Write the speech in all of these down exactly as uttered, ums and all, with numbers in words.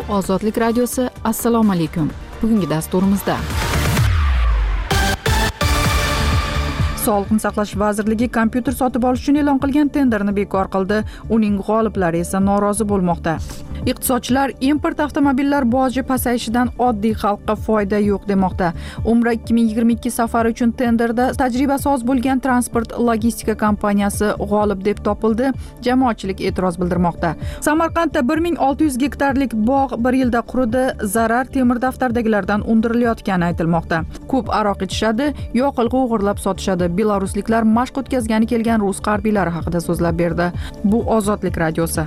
Ozodlik radiosi. Assalomu alaykum. Bugungi dasturimizda Sog'liqni saqlash vazirligi kompyuter sotib olish uchun e'lon qilgan tenderni bekor qildi. Uning g'oliblari esa norozi bo'lmoqda. Iqtisodchilar import avtomobillar boji pasayishidan oddiy xalqqa foyda yo'q demoqda. Umra ikki ming yigirma ikki safari uchun tenderda tajribasi oz bo'lgan transport logistika kompaniyasi g'olib deb topildi. Jamoatchilik e'tiroz bildirmoqda. Samarqandda bir ming olti yuz gektarlik bog' bir yilda quridi. Zarar temir daftardagilardan undirilayotgani aytilmoqda. Ko'p aroq ichishadi, yoqilg'i o'g'irlab sotishadi. Belarusliklar mashq o'tkazgani kelgan rus harbiylari haqida so'zlab berdi. Bu Ozodlik radiosi.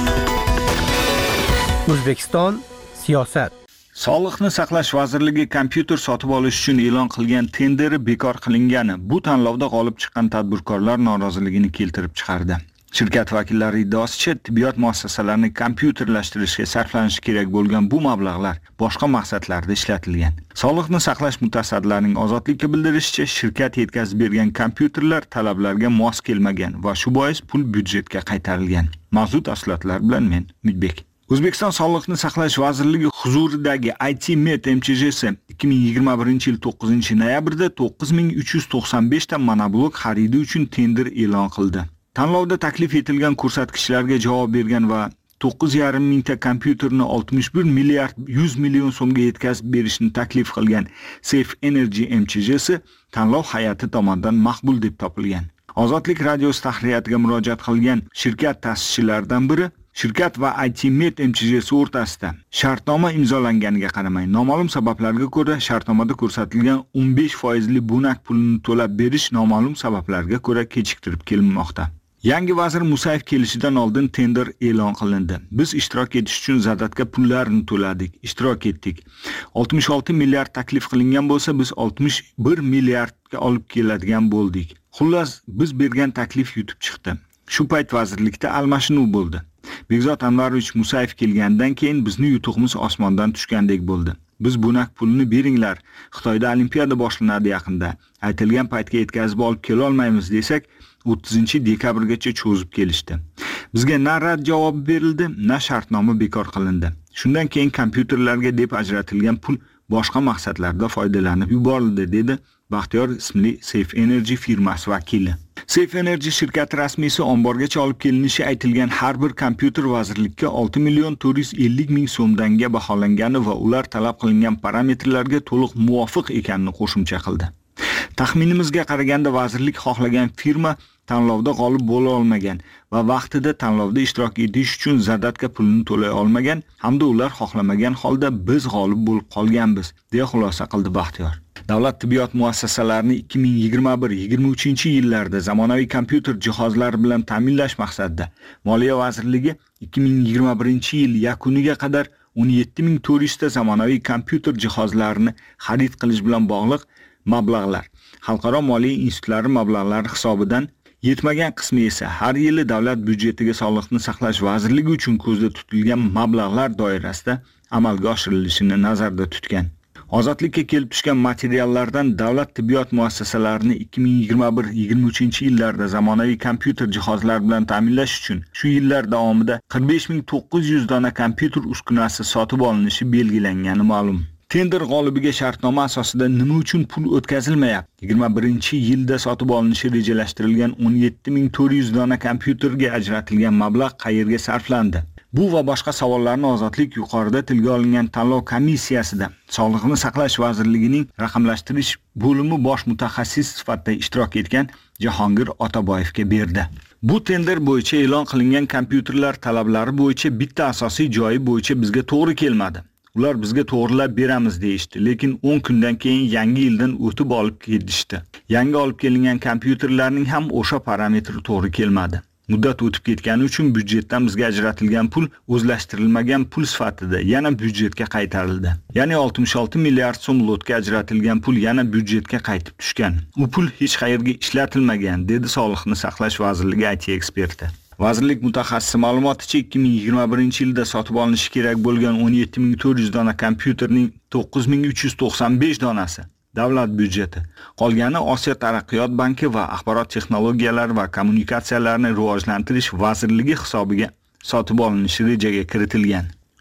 O'zbekiston siyosat. Sog'liqni saqlash vazirligi kompyuter sotib olish uchun e'lon qilgan tenderi bekor qilingani bu tanlovda g'olib chiqqan tadbirkorlar noroziligini keltirib chiqardi. Shirkat vakillari iddaosicha, tibbiyot muassasalarini kompyuterlashtirishga sarflanishi kerak bo'lgan bu mablag'lar boshqa maqsadlarda ishlatilgan. Sog'liqni saqlash mutasaddilarining Ozodlikka bildirishicha, shirkat yetkazib bergan kompyuterlar talablarga mos kelmagan va shu bois pul byudjetga qaytarilgan. Mavzu tafsilotlar bilan men Umidbek. O'zbekiston Sog'liqni saqlash vazirligi huzuridagi I T Med M Ch J si ikki ming yigirma birinchi yil to'qqizinchi noyabrda to'qqiz ming uch yuz to'qson besh ta monoblok xaridi uchun tender e'lon qildi. Tanlovda taklif etilgan ko'rsatkichlarga javob bergan va to'qqiz yarim mingta kompyuterni oltmish bir milliard yuz million so'mga yetkazib berishni taklif qilgan Safe Energy M Ch J si tanlov hay'ati tomonidan maqbul deb topilgan. Ozodlik radiosi tahririyatiga murojaat qilgan shirkat ta'sischilaridan biri shirkat va I T Med M Ch J si o'rtasida shartnoma imzolanganiga qaramay, noma'lum sabablarga ko'ra shartnomada ko'rsatilgan o'n besh foizli bunak pulini to'lab berish noma'lum sabablarga ko'ra kechiktirib kelinmoqda. Yangi vazir Musayev kelishidan oldin tender e'lon qilindi. Biz ishtirok etish uchun zadatga pullarni to'ladik, ishtirok etdik. oltmish olti milliard taklif qilingan bo'lsa, biz oltmish bir milliardga olib keladigan bo'ldik. Xullas, biz bergan taklif yutib chiqdi. Shu payt vazirlikda almashinuv bo'ldi. Bekzod Anvarovich Musayev kelgandan keyin bizni yutuqimiz osmondan tushgandek bo'ldi. Biz bunak pulni beringlar. Xitoyda olimpiada boshlanadi yaqinda. Aytilgan paytga yetkazib olib kela olmaymiz desak, o'ttizinchi dekabrgacha cho'zib kelishdi. Bizga na rad javob berildi, na shartnoma bekor qilindi. Shundan keyin kompyuterlarga deb ajratilgan pul boshqa maqsadlarda foydalanib yuborildi, dedi Baxtiyor ismli Safe Energy firmasi vakili. Safe Energy shirkati rasmiysi omborgacha olib kelinishi aytilgan har bir kompyuter vazirlikka olti million to'rt yuz ellik ming so'mdanga baholangani va ular talab qilingan parametrlarga to'liq muvofiq ekanini qo'shimcha qildi. Taxminimizga qaraganda vazirlik xohlagan firma tanlovda g'olib bo'la olmagan va vaqtida tanlovda ishtirok etish uchun zadatga pulini to'lay olmagan hamda ular xohlamagan holda biz g'olib bo'lib qolganmiz, deya xulosa qildi Baxtiyor. Davlat tibbiyot muassasalarini ikki ming yigirma bir yigirma uchinchi yillarda zamonaviy kompyuter jihozlari bilan ta'minlash maqsadida Moliya vazirligi ikki ming yigirma birinchi yil yakuniga qadar o'n yetti ming to'rt yuz ta zamonaviy kompyuter jihozlarini xarid qilish bilan bog'liq mablag'lar xalqaro moliya institutlari mablag'lari hisobidan, yetmagan qismi esa har yili davlat byudjetiga Sog'liqni saqlash vazirligi uchun ko'zda tutilgan mablag'lar doirasida amalga oshirilishini nazarda tutgan. Ozodlikka kelib tushgan materiallardan davlat tibbiyot muassasalarini ikki ming yigirma bir yigirma uchinchi yillarda zamonaviy kompyuter jihozlari bilan ta'minlash uchun shu yillar davomida qirq besh ming to'qqiz yuz dona kompyuter uskunasi sotib olinishi belgilangani ma'lum. Tender g'olibiga shartnoma asosida nima uchun pul o'tkazilmayapti? yigirma birinchi yilda sotib olinishi rejalashtirilgan o'n yetti ming to'rt yuz dona kompyuterga ajratilgan mablag' qayerga sarflandi? Bu va boshqa savollarni Ozodlik yuqorida tilga olingan tanlov komissiyasida Sog'liqni saqlash vazirligining raqamlashtirish bo'limi bosh mutaxassis sifatida ishtirok etgan Jahongir Otaboyevga berdi. Bu tender bo'yicha e'lon qilingan kompyuterlar talablari bo'yicha bitta asosiy joyi bo'yicha bizga to'g'ri kelmadi. Ular bizga to'g'rilab beramiz deyishdi, lekin o'n kundan keyin yangi yildan o'tib olib ketishdi. Yangi olib kelingan kompyuterlarning ham o'sha parametri to'g'ri kelmadi. Muddat o'tib ketgani uchun byudjetdan bizga ajratilgan pul o'zlashtirilmagan pul sifatida yana byudjetga qaytarildi. Ya'ni oltmish olti milliard so'm lotga ajratilgan pul yana byudjetga qaytib tushgan. U pul hech qayerga ishlatilmagan, dedi Sog'liqni saqlash vazirligi I T eksperti. Vazirlik mutaxassisi ma'lumoticha ikki ming yigirma birinchi yilda sotib olinishi kerak bo'lgan o'n yetti ming to'rt yuz dona kompyuterning to'qqiz ming uch yuz to'qson besh donasi davlat byudjeti. Qolgani Osiyo taraqqiyot banki va axborot texnologiyalari va kommunikatsiyalarini rivojlantirish vazirligi hisobiga sotib olinishi rejaga kiritilgan.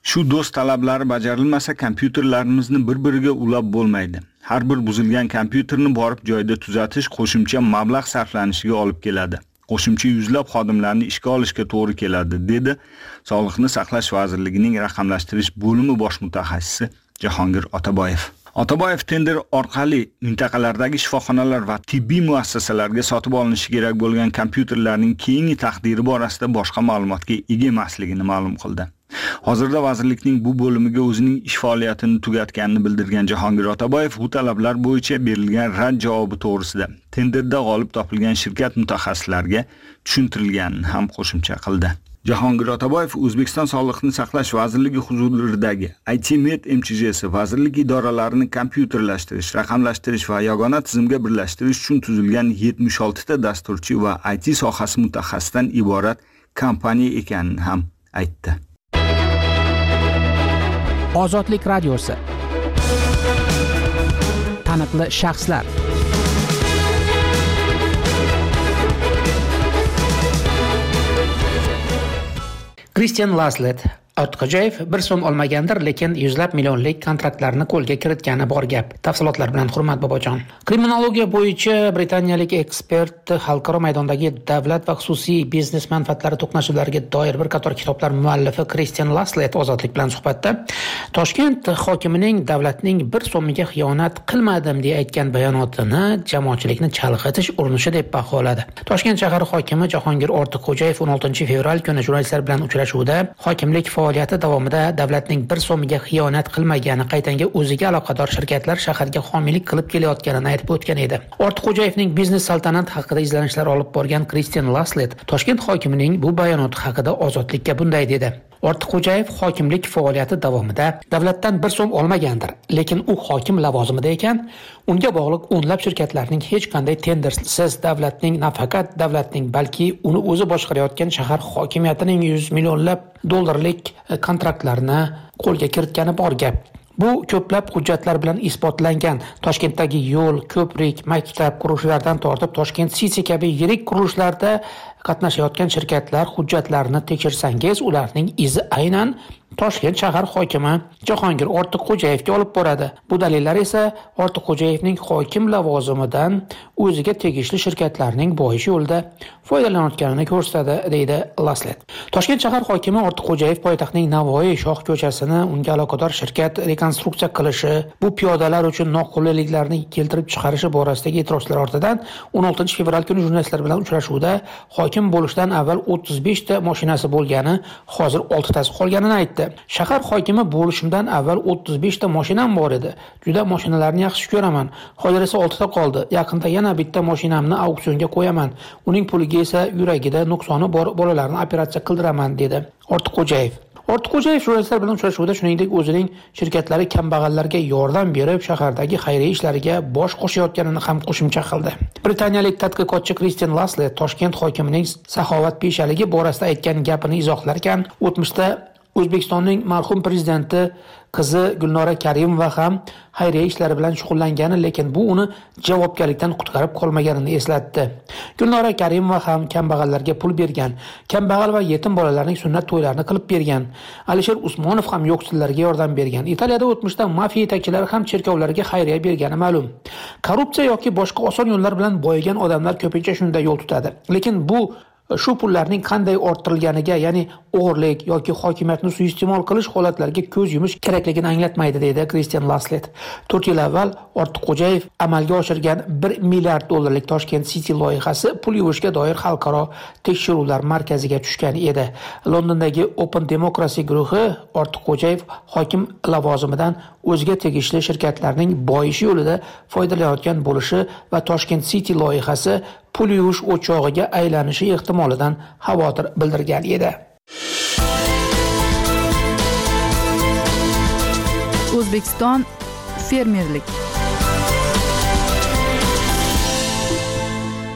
Shu do'st talablari bajarilmasa, kompyuterlarimizni bir-biriga ulab bo'lmaydi. Har bir buzilgan kompyuterni borib joyida tuzatish qo'shimcha mablag' sarflanishiga olib keladi. Qo'shimcha yuzlab xodimlarni ishga olishga to'g'ri keladi, dedi Sog'liqni saqlash vazirligining raqamlashtirish bo'limi bosh mutaxassisi Jahongir Otaboyev. Otaboyev tender orqali mintaqalardagi shifoxonalar va tibbiy muassasalarga sotib olinishi kerak bo'lgan kompyuterlarning keyingi taqdiri borasida boshqa ma'lumotga ega emasligini ma'lum qildi. Hozirda vazirlikning bu bo'limiga o'zining ish faoliyatini tugatganini bildirgan Jahongir Otaboyev bu talablar bo'yicha berilgan rad javobi to'g'risida tenderda g'olib topilgan shirkat mutaxassislariga tushuntirilganini ham qo'shimcha qildi. Jahongir Otaboyev O'zbekiston Sog'liqni saqlash vazirligi huzuridagi I T Med M Ch J si vazirlik idoralarini kompyuterlashtirish, raqamlashtirish va yagona tizimga birlashtirish uchun tuzilgan yetmish olti ta dasturchi va I T sohasi mutaxassisidan iborat kompaniya ekanini ham aytdi. Ozodlik radiosi. Taniqli shaxslar. Christian Laslet Ortiqxo'jayev bir so'm olmagandir, lekin yuzlab millionlik kontraktlarni qo'lga kiritgani bor gap. Tafsilotlar bilan Hurmat Bobojon. Kriminologiya bo'yicha britaniyalik ekspert xalqaro maydondagi davlat va xususiy biznes manfaatlari to'qnashuvlariga doir bir qator kitoblar muallifi Christian Laslet Ozodlik bilan suhbatda Toshkent hokimining davlatning bir so'miga xiyonat qilmadim deya aytgan bayonotini jamoatchilikni chalg'itish urinishi deb baholadi. Toshkent shahar hokimi Jahongir Ortiqxo'jayev o'n oltinchi fevral kuni jurnalistlar bilan uchrashuvda hokimlik faoliyati davomida davlatning bir so'miga xiyonat qilmagani, qaytanga o'ziga aloqador shirkatlar shaharga homiylik qilib kelayotganini aytib o'tgan edi. Ortiqxo'jayevning biznes saltanat haqida izlanishlar olib borgan Christian Laslet Toshkent hokimining bu bayonoti haqida Ozodlikka bunday dedi. Ortiqxo'jayev hokimlik faoliyati davomida davlatdan bir so'm olmagandir, lekin u hokim lavozimida ekan, unga bog'liq o'nlab shirkatlarning hech qanday tendersiz davlatning nafaqat davlatning, balki uni o'zi boshqarayotgan shahar hokimiyatining yuz millionlab dollarlik kontraktlarini qo'lga kiritgani bor gap. Bu ko'plab hujjatlar bilan isbotlangan. Toshkentdagi yo'l, ko'prik, maktab qurilishlardan tortib Toshkent City kabi yirik qurilishlarda qatnashayotgan shirkatlar hujjatlarini tekshirsangiz, ularning izi aynan Toshkent shahar hokimi Jahongir Ortiqxo'jayevga olib boradi. Bu dalillar esa Ortiqxo'jayevning hokim lavozimidan o'ziga tegishli shirkatlarning boyish yo'lida foydalanayotganini ko'rsatadi, deydi Laslet. Toshkent shahar hokimi Ortiqxo'jayev poytaxtning Navoiy Shoh ko'chasini unga aloqador shirkat rekonstruksiya qilishi, bu piyodalar uchun noqulayliklarni keltirib chiqarishi borasidagi e'tirozlar ortidan o'n oltinchi fevral kuni jurnalistlar bilan uchrashuvda hokim bo'lishdan avval o'ttiz besh ta mashinasi bo'lgani, hozir olti tasi qolganini aytdi. Shahar hokimi bo'lishimdan avval o'ttiz besh ta mashinam bor edi. Juda mashinalarni yaxshi ko'raman. Hozir esa olti ta qoldi. Yaqinda yana bitta mashinamni auksionga qo'yaman. Uning puliga esa yuragida nuqsoni bor bolalarni operatsiya qildiraman, dedi Ortiqxo'jayev. Ortiqxo'jayev jurnalistlar bilan uchrashuvda shuningdek o'zining shirkatlari kambag'allarga yordam berib, shahardagi xayriya ishlariga bosh qo'shayotganini ham qo'shimcha qildi. Britaniyalik tadqiqotchi Christian Laslet Toshkent hokimining saxovat peshaligi borasida aytgan gapini izohlar ekan, o'tmishda O'zbekistonning marhum prezidenti qizi Gulnora Karimova ham xayriya ishlari bilan shug'ullangani, lekin bu uni javobgarlikdan qutqarib qolmaganini eslatdi. Gulnora Karimova ham kambag'allarga pul bergan, kambag'al va yetim bolalarning sunnat to'ylarini qilib bergan. Alisher Usmonov ham yo'qsillarga yordam bergan. Italiyada o'tmishda mafiya yetakchilari ham cherkovlarga xayriya bergani ma'lum. Korrupsiya yoki boshqa oson yo'llar bilan boyigan odamlar ko'pincha shunday yo'l tutadi. Lekin bu shu pullarning qanday orttirilganiga, ya'ni o'g'irlik yoki hokimiyatni suiiste'mol qilish holatlariga ko'z yumish kerakligini anglatmaydi, deydi Christian Laslet. to'rt yil avval Ortiqxo'jayev amalga oshirgan bir milliard dollarlik Toshkent City loyihasi pul yuvishga doir xalqaro tekshiruvlar markaziga tushgan edi. Londondagi Open Democracy guruhi Ortiqxo'jayev hokim lavozimidan o'ziga tegishli shirkatlarning boyishi yo'lida foydalanayotgan bo'lishi va Toshkent City loyihasi pul yuvish o'chog'iga aylanishi ehtimolidan xavotir bildirgan edi. O'zbekiston fermerlik.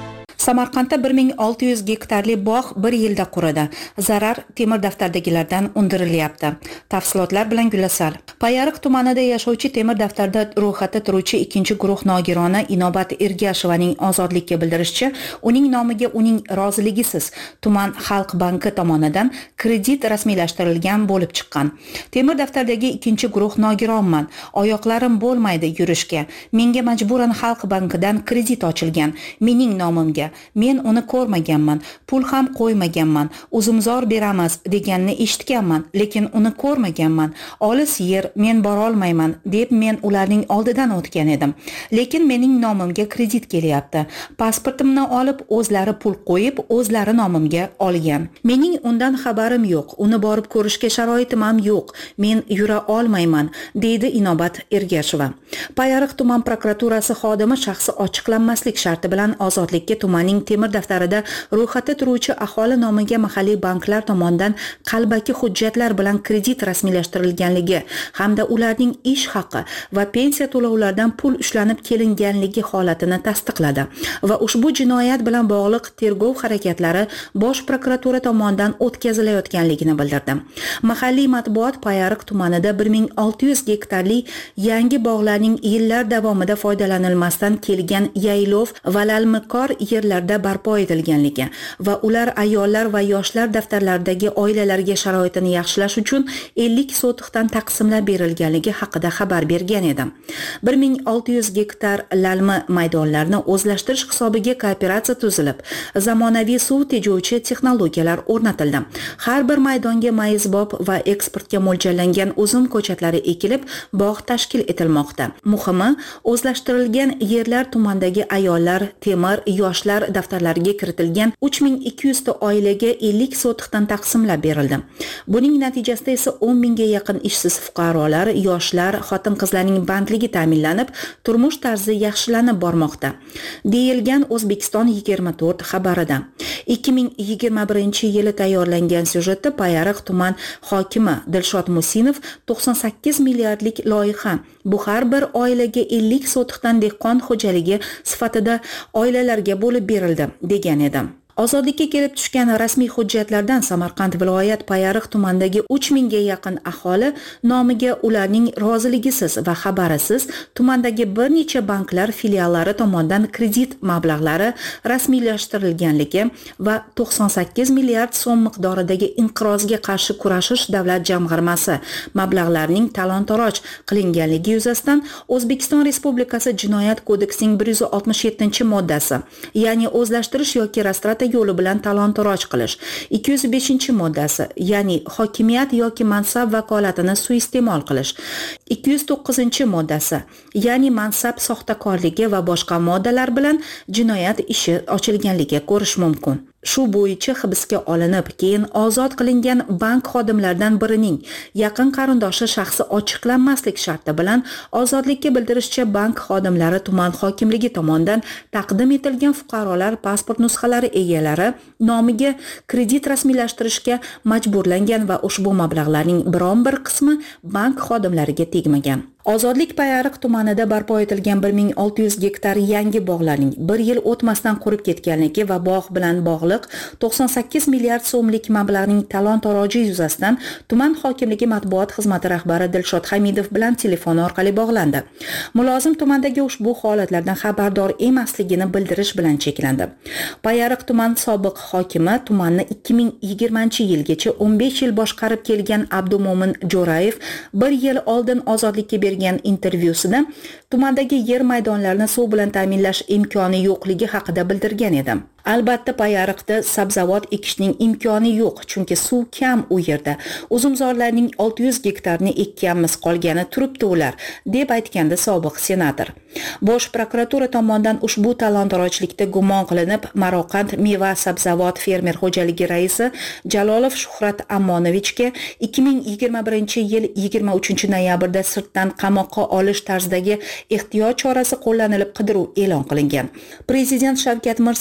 Samarqandda bir ming olti yuz gektarli bog' bir yilda quridi. Zarar temir daftardagilardan undirilyapti. Tafsilotlar bilan Gulasal. Payariq tumanida yashovchi temir daftarda ro'yxatda turuvchi ikkinchi guruh nogironi Inobat Ergashovaning ozodlikka bildirishicha, uning nomiga uning roziligisiz tuman xalq banki tomonidan kredit rasmiylashtirilgan bo'lib chiqqan. Temir daftardagi ikkinchi guruh nogironman. Oyoqlarim bo'lmaydi yurishga. Menga majburan xalq bankidan kredit ochilgan. Mening nomimga. Men uni ko'rmaganman, pul ham qo'ymaganman, uzumzor beramiz deganini eshitganman, lekin uni ko'rmaganman. Olis yer, men bora olmayman deb men ularning oldidan o'tgan edim. Lekin mening nomimga kredit kelyapti. Pasportimni olib, o'zlari pul qo'yib, o'zlari nomimga olgan. Mening undan xabarim yo'q, uni borib ko'rishga sharoitim ham yo'q. Men yura olmayman, deydi Inobat Ergashova. Payariq tuman prokuraturasi xodimi shaxsi ochiqlanmaslik sharti bilan ozodlikka tumanning temir daftarida ro'yxatda turuvchi aholi nomiga mahalliy banklar tomonidan qalbaki hujjatlar bilan kredit rasmiylashtirilganligi hamda ularning ish haqi va pensiya to'lovlaridan pul ushlanib kelinganligi holatini tasdiqladi va ushbu jinoyat bilan bog'liq tergov harakatlari bosh prokuratura tomonidan o'tkazilayotganligini bildirdi. Mahalliy matbuot Payariq tumanida bir ming olti yuz gektarli yangi bog'larning yillar davomida foydalanilmasdan kelgan yaylov va lalmiqor yerlarda barpo etilganligi va ular ayollar va yoshlar daftarlaridagi oilalarga sharoitini yaxshilash uchun ellik sotixdan taqsimlab berilganligi haqida xabar bergan edi. bir ming olti yuz gektar lalmi maydonlarni o'zlashtirish hisobiga kooperatsiya tuzilib, zamonaviy suv tejovchi texnologiyalar o'rnatildi. Har bir maydonga mayizbob va eksportga mo'ljallangan uzum ko'chatlari ekilib, bog' tashkil etilmoqda. Muhimi, o'zlashtirilgan yerlar tumandagi ayollar, temir, yoshlar daftarlariga kiritilgan uch ming ikki yuz ta oilaga ellik sotixdan taqsimlab berildi. Buning natijasida esa o'n mingga yaqin ishsiz fuqarolar, yoshlar, xotin-qizlarning bandligi ta'minlanib, turmush tarzi yaxshilanib bormoqda, deyilgan O'zbekiston yigirma to'rt xabarida. ikki ming yigirma birinchi yili tayyorlangan syujetda Payariq tuman hokimi Dilshod Musinov to'qson sakkiz milliardlik loyiha bu har bir oilaga ellik sotixdan dehqon xo'jaligi sifatida oilalarga bo'lib berildi degan edi. Ozodlikka kelib tushgan rasmiy hujjatlardan Samarqand viloyat Payariq tumanidagi uch mingga yaqin aholi nomiga ularning roziligisiz va xabarisiz tumandagi bir necha banklar filiallari tomonidan kredit mablag'lari rasmiylashtirilganligi va to'qson sakkiz milliard so'm miqdoridagi inqirozga qarshi kurashish davlat jamg'armasi mablag'larining talon-toroj qilinganligi yuzasidan O'zbekiston Respublikasi Jinoyat kodeksining bir yuz oltmish yettinchi moddasi, ya'ni o'zlashtirish yoki restoratsiya yo'li bilan talon-toroj qilish, ikki yuz beshinchi moddasi, ya'ni hokimiyat yoki mansab vakolatini suiiste'mol qilish, ikki yuz to'qqizinchi moddasi, ya'ni mansab soxtakorligi va boshqa moddalar bilan jinoyat ishi ochilganligi ko'rish mumkin. Shu bo'yicha hibsga olinib, keyin ozod qilingan bank xodimlaridan birining yaqin qarindoshi shaxsi ochiqlanmaslik sharti bilan ozodlikka bildirishcha bank xodimlari tuman hokimligi tomonidan taqdim etilgan fuqarolar pasport nusxalari egalari nomiga kredit rasmiylashtirishga majburlangan va ushbu mablag'larning biron bir qismi bank xodimlariga tegmagan. Ozodlik Payariq tumanida barpo etilgan bir ming olti yuz gektar yangi bog'larning bir yil o'tmasdan qurib ketganligi va bog' bilan bog'liq to'qson sakkiz milliard so'mlik mablag'ning talon-toroji yuzasidan tuman hokimligi matbuot xizmati rahbari Dilshod Hamidov bilan telefon orqali bog'landi. Mulozim tumandagi ushbu holatlardan xabardor emasligini bildirish bilan cheklandi. Payariq tuman sobiq hokimi tumanni ikki ming yigirmanchi yilgacha o'n besh yil boshqarib kelgan Abdumo'min Jo'rayev bir yil oldin ozodlikka bergan intervyusida tumandagi yer maydonlarini suv bilan ta'minlash imkoni yo'qligi haqida bildirgan edi. Albatta Payariqda sabzavot ekishning imkoni yo'q, chunki suv kam u yerda. Uzumzorlarning olti yuz gektarni ekkanmiz, qolgani turibdi ular, deb aytgandi sobiq senator. Bosh prokuratura tomonidan ushbu talon-torojlikda gumon qilinib, Maroqand meva sabzavot fermer xo'jaligi raisi Jalolov Shuhrat Ammonovichga ikki ming yigirma birinchi yil yigirma uchinchi noyabrda sirtdan qamoqqa olish tarzidagi ehtiyot chorasi qo'llanilib qidiruv e'lon qilingan. Prezident Shavkat Mirziyoyev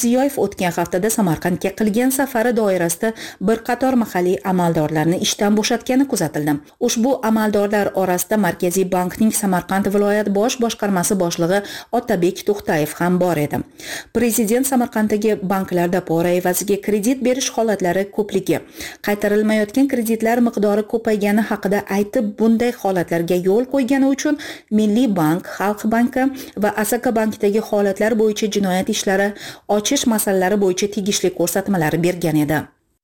o'tgan haftada Samarqandga qilgan safari doirasida bir qator mahalliy amaldorlarni ishdan bo'shatgani kuzatildi. Ushbu amaldorlar orasida Markaziy bankning Samarqand viloyat bosh boshqarmasi boshlig'i Otabek To'xtayev ham bor edi. Prezident Samarqanddagi banklarda pora evaziga kredit berish holatlari ko'pligi, qaytarilmayotgan kreditlar miqdori ko'paygani haqida aytib, bunday holatlarga yo'l qo'ygani uchun Milliy bank, Xalq banki va Asaka bankidagi holatlar bo'yicha jinoyat ishlari ochish masalalari bo'yicha tegishli ko'rsatmalar bergan edi.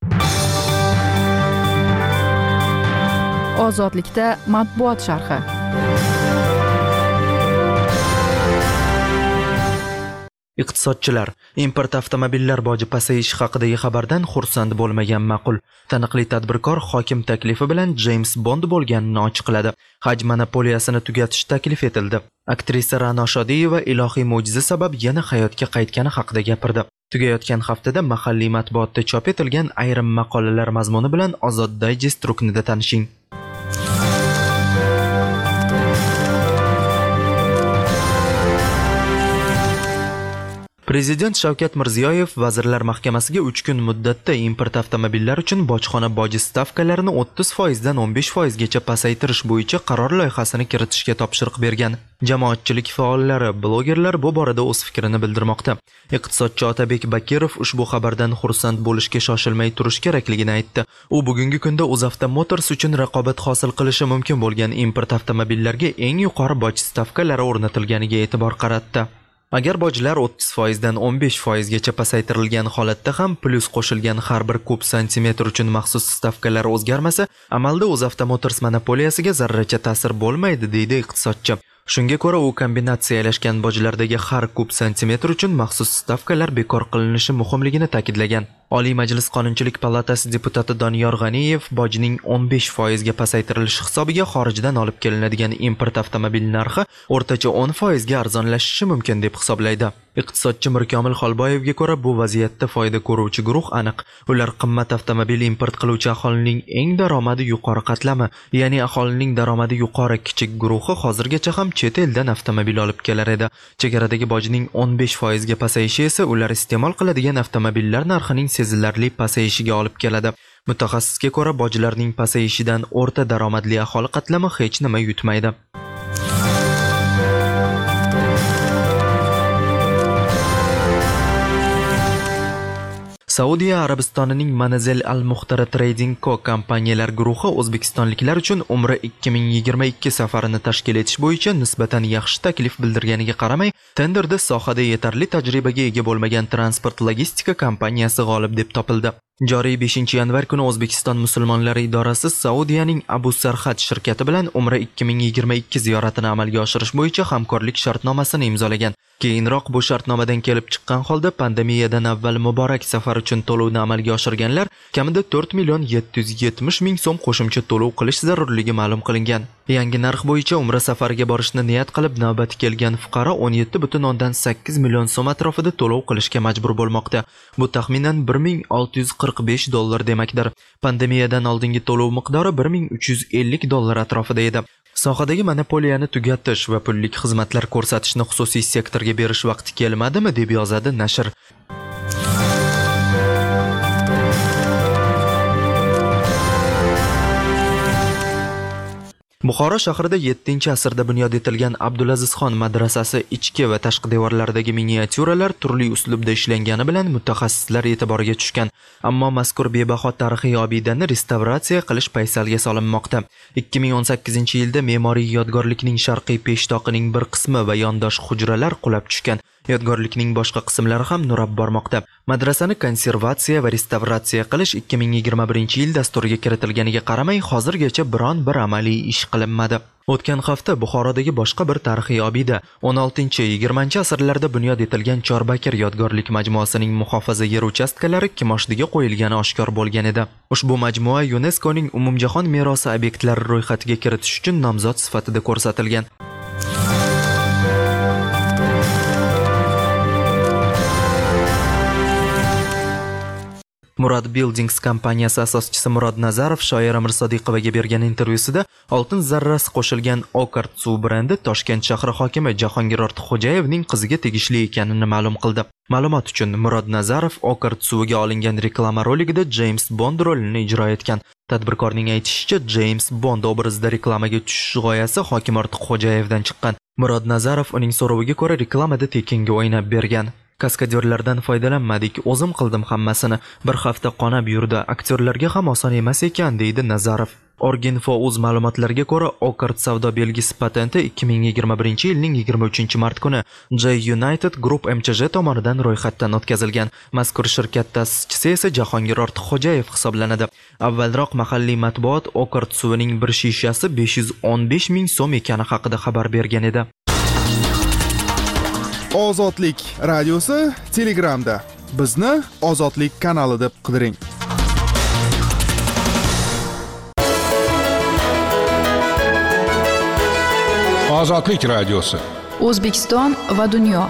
Ozodlikda matbuot sharhi. Iqtisodchilar import avtomobillar boji pasayishi haqidagi xabardan xursand bo'lmagan ma'qul. Taniqli tadbirkor hokim taklifi bilan James Bond bo'lganini ochiqladi. Haj monopoliyasini tugatish taklif etildi. Aktrisa Ra'no Shodiyeva ilohiy mo'jiza sabab yana hayotga qaytgani haqida gapirdi. Tugayotgan haftada mahalliy matbuotda chop etilgan ayrim maqolalar mazmuni bilan Ozod Digest ruknida tanishing. Prezident Shavkat Mirziyoyev Vazirlar Mahkamasiga uch kun muddatda import avtomobillari uchun bojxona boji stavkalarini o'ttiz foiz dan o'n besh foiz gacha pasaytirish bo'yicha qaror loyihasini kiritishga topshiriq bergan. Jamoatchilik faollari, blogerlar bu borada o'z fikrini bildirmoqda. Iqtisodchi Otabek Bakirov ushbu xabardan xursand bo'lishga shoshilmay turish kerakligini aytdi. U bugungi kunda UzAvto Motors uchun raqobat hosil qilishi mumkin bo'lgan import avtomobillarga eng yuqori boj stavkalari o'rnatilganiga e'tibor qaratdi. Agar bojlar o'ttiz foiz dan o'n besh foiz gacha pasaytirilgan holatda ham plyus qo'shilgan har bir kub santimetr uchun maxsus stavkalar o'zgarmasa, amalda UzAvto Motors monopoliyasiga zarracha ta'sir bo'lmaydi, deydi iqtisodchi. Shunga ko'ra, u kombinatsiyalashgan bojlardagi har kub santimetr uchun maxsus stavkalar bekor qilinishi muhimligini ta'kidlagan. Oliy Majlis Qonunchilik palatasi deputati Doniyor G'aniyev bojning o'n besh foiz ga pasaytirilishi hisobiga xorijdan olib kelinadigan import avtomobil narxi o'rtacha o'n foiz ga arzonlashishi mumkin deb hisoblaydi. Iqtisodchi Mirkomil Xolboyevga ko'ra, bu vaziyatda foyda ko'ruvchi guruh aniq. Ular qimmat avtomobil import qiluvchi aholining eng daromadi yuqori qatlami, ya'ni aholining daromadi yuqori kichik guruhi hozirgacha ham chet eldan avtomobil olib kelar edi. Chegaradagi bojning o'n besh foiz ga pasayishi esa ular iste'mol qiladigan avtomobillar narxining sezilarli pasayishiga olib keladi. Mutaxassisga ko'ra, bojlarning pasayishidan o'rta daromadli aholi qatlami hech nima yutmaydi. Saudiya Arabistonining Manazil Al-Muhtara Trading Co kompaniyalar guruhi o'zbekistonliklar uchun Umra ikki ming yigirma ikki safarini tashkil etish bo'yicha nisbatan yaxshi taklif bildirganiga qaramay, tenderda sohada yetarli tajribaga ega bo'lmagan transport logistika kompaniyasi g'olib deb topildi. Joriy beshinchi yanvar kuni O'zbekiston musulmonlari idorasi Saudiyaning Abu Sarhat shirkati bilan Umra ikki ming yigirma ikki ziyoratini amalga oshirish bo'yicha hamkorlik shartnomasini imzolagan. Keyinroq bu shartnomadan kelib chiqqan holda pandemiyadan avval muborak safar uchun to'lovni amalga oshirganlar kamida to'rt million yetti yuz yetmish ming so'm qo'shimcha to'lov qilish zarurligi ma'lum qilingan. Yangi narx bo'yicha Umra safariga borishni niyat qilib navbati kelgan fuqaro o'n yetti butun o'ndan sakkiz million so'm atrofida to'lov qilishga majbur bo'lmoqda. Bu taxminan bir ming olti yuz qirq besh dollar demakdir. Pandemiyadan oldingi to'lov miqdori bir ming uch yuz ellik dollar atrofida edi. Sohadagi monopoliyani tugatish va pullik xizmatlar ko'rsatishni xususiy sektorga berish vaqti kelmadimi, deb yozadi nashr. Buxoro shahrida yettinchi asrda bunyod etilgan Abdulazizxon madrasasi ichki va tashqi devorlaridagi miniatyuralar turli uslubda ishlangani bilan mutaxassislar e'tiboriga tushgan. Ammo mazkur bebaho tarixiy obidani restavratsiya qilish paysalga solinmoqda. ikki ming o'n sakkizinchi yilda me'moriy yodgorlikning sharqiy peshtoqining bir qismi va yondosh hujralar qulab tushgan. Yodgorlikning boshqa qismlari ham nurab bormoqda. Madrasani konservatsiya va restavratsiya qilish ikki ming yigirma birinchi yil dasturiga kiritilganiga qaramay, hozirgacha biron bir amaliy ish qilinmadi. O'tgan hafta Buxorodagi boshqa bir tarixiy obida o'n oltinchi yigirmanchi asrlarda bunyod etilgan Chorbakir yodgorlik majmuasining muhofaza yer uchastkalari kimoshdiga qo'yilgani oshkor bo'lgan edi. Ushbu majmua YuNESKOning umumjahon merosi obyektlari ro'yxatiga kiritish uchun nomzod sifatida ko'rsatilgan. Murad Buildings kompaniyasi asoschisi Murod Nazarov Shoira Mirsodiqovaga bergan intervyusida oltin zarrasi qo'shilgan Okart suv brendi Toshkent shahri hokimi Jahongir Ortiqxo'jayevning qiziga tegishli ekanini ma'lum qildi. Ma'lumot uchun Murod Nazarov Okart suviga olingan reklama roligida James Bond rolini ijro etgan. Tadbirkorning aytishicha, James Bond obrazida reklamaga tushish g'oyasi hokim Ortiqxo'jayevdan chiqqan. Murod Nazarov uning so'roviga ko'ra reklamada tekinga o'ynab bergan. Kaskadyorlardan foydalanmadik, o'zim qildim hammasini. Bir hafta qonab yurdi. Aktyorlarga ham oson emas ekan, deydi Nazarov. Orginfo o'z ma'lumotlariga ko'ra, Okart savdo belgisi patenti ikki ming yigirma birinchi yilning yigirma uchinchi mart kuni J United Group M Ch J tomonidan ro'yxatdan o'tkazilgan. Mazkur shirkat ta'sischisi esa Jahongir Ortiqxo'jayev hisoblanadi. Avvalroq mahalliy matbuot Okart suvining bir shishasi besh yuz o'n besh ming so'm ekani haqida xabar bergan edi. Ozodlik radiosi Telegramda. Bizni Ozodlik kanali deb qidiring. Ozodlik radiosi. O'zbekiston va dunyo.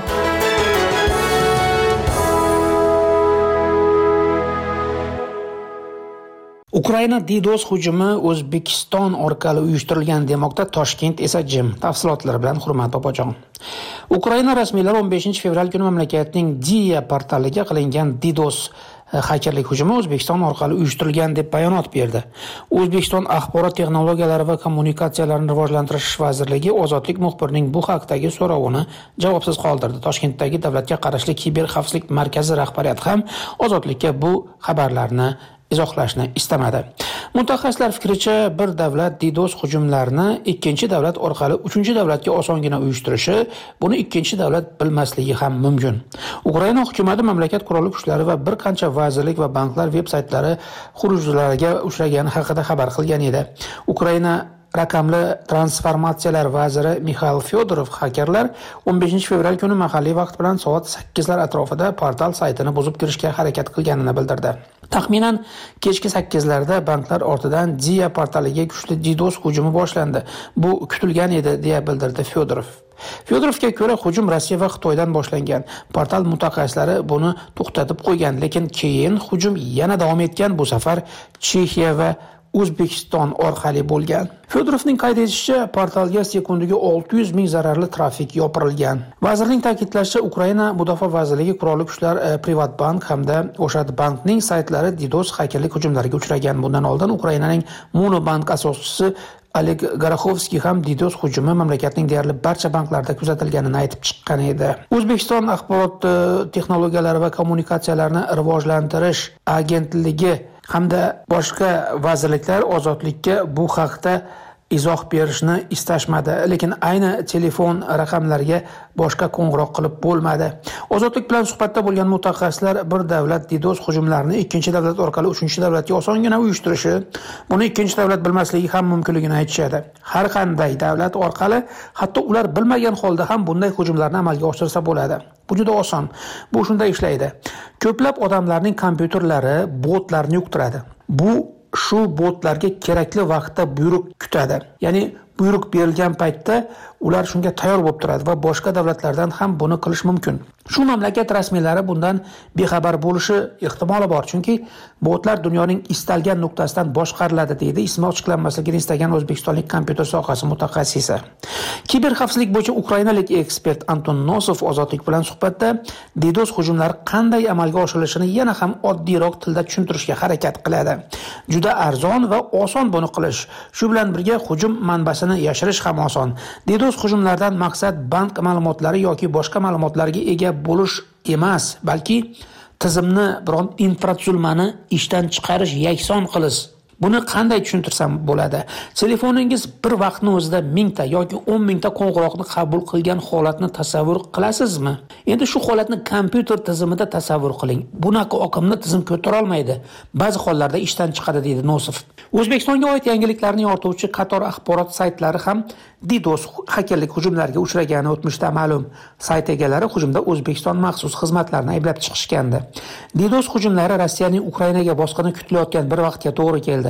Ukraina DDoS hujumi O'zbekiston orqali uyushtirilgan demoqda, Toshkent esa jim. Tafsilotlar bilan Hurmat Bobojon. Ukraina rasmiylari o'n beshinchi fevral kuni mamlakatning Dia portaliga qilingan DDoS hakerlik hujumi O'zbekiston orqali uyushtirilgan deb bayonot berdi. O'zbekiston axborot texnologiyalari va kommunikatsiyalarini rivojlantirish vazirligi Ozodlik muxbirining bu haqdagi so'rovini javobsiz qoldirdi. Toshkentdagi davlatga qarashli kiber xavfsizlik markazi rahbariyati ham Ozodlikka bu xabarlarni izohlashni istamadi. Mutaxassislar fikricha, bir davlat DDoS hujumlarini ikkinchi davlat orqali uchinchi davlatga osongina uyushtirishi, buni ikkinchi davlat bilmasligi ham mumkin. Ukraina hukumati mamlakat qurolli kuchlari va bir qancha vazirlik va banklar veb-saytlari xurujlariga uchragani haqida xabar qilgan edi. Ukraina raqamli transformatsiyalar vaziri Mikhail Fyodorov hakerlar o'n beshinchi fevral kuni mahalliy vaqt bilan soat sakkizlar atrofida portal saytini buzib kirishga harakat qilganini bildirdi. Taxminan kechki sakkizlarda banklar ortidan Dia portaliga kuchli DDoS hujumi boshlandi. Bu kutilgan edi, deya bildirdi Fyodorov. Fyodorovga ko'ra, hujum Rossiya va Xitoydan boshlangan. Portal mutaxassislari buni to'xtatib qo'ygan, lekin keyin hujum yana davom etgan, bu safar Chexiya va O'zbekiston orqali bo'lgan. Fyodorovning qayd etishicha, portalga sekundiga olti yuz ming zararli trafik yopirilgan. Vazirning ta'kidlashicha, Ukraina Mudofaa vazirligi, qurolli kuchlar, Privatbank hamda o'sha bankning saytlari DDoS hakerlik hujumlariga uchragan. Bundan oldin Ukrainaning Monobank asoschisi Oleg Gorokhovskiy ham DDoS hujumi mamlakatning deyarli barcha banklarda kuzatilganini aytib chiqqan edi. O'zbekiston axborot texnologiyalari va kommunikatsiyalarini rivojlantirish agentligi hamda boshqa vazirliklar Ozodlikka bu haqda izoh berishni istashmadi, lekin ayni telefon raqamlariga boshqa qo'ng'iroq qilib bo'lmadi. Ozodlik bilan suhbatda bo'lgan mutaxassislar bir davlat DDoS hujumlarini ikkinchi davlat orqali uchinchi davlatga osongina uyushtirishi, buni ikkinchi davlat bilmasligi ham mumkinligini aytishadi. Har qanday davlat orqali, hatto ular bilmagan holda ham bunday hujumlarni amalga oshirsa bo'ladi. Bu juda oson. Bu shunday ishlaydi. Ko'plab odamlarning kompyuterlari botlarni yuqtiradi. Bu shu botlarga kerakli vaqtda buyruq kutadi. Ya'ni buyruq berilgan paytda ular shunga tayyor bo'lib turadi va boshqa davlatlardan ham buni qilish mumkin. Shu mamlakat rasmiylari bundan bexabar bo'lishi ehtimoli bor, chunki botlar dunyoning istalgan nuqtasidan boshqariladi, deydi ismi ochiqlanmasligini istagan o'zbekistonlik kompyuter sohasi mutaxassisi. Kiber xavfsizlik bo'yicha ukrainalik ekspert Anton Nosov Ozodlik bilan suhbatda DDoS hujumlari qanday amalga oshirilishini yana ham oddiyroq tilda tushuntirishga harakat qiladi. Juda arzon va oson buni qilish. Shu bilan birga hujum manbasini yashirish ham oson. DDoS hujumlardan maqsad bank ma'lumotlari yoki boshqa ma'lumotlarga ega bo'lish emas, balki tizimni, biron infratuzilmani ishdan chiqarish, yakson qilish. Buni qanday tushuntirsam bo'ladi? Telefoningiz bir vaqtning o'zida mingta yoki o'n mingta qo'ng'iroqni qabul qilgan holatni tasavvur qilasizmi? Endi shu holatni kompyuter tizimida tasavvur qiling. Bunaqa oqimni tizim ko'tara olmaydi. Ba'zi hollarda ishdan chiqadi, deydi Nosov. O'zbekistonga oid yangiliklarni yorituvchi qator axborot saytlari ham DDoS hakerlik hujumlariga uchragani o'tmishda ma'lum. Sayt egalari hujumda O'zbekiston maxsus xizmatlarini ayblab chiqishgandi. DDoS hujumlari Rossiyaning Ukrainaga bosqini kutilayotgan bir vaqtga to'g'ri keldi.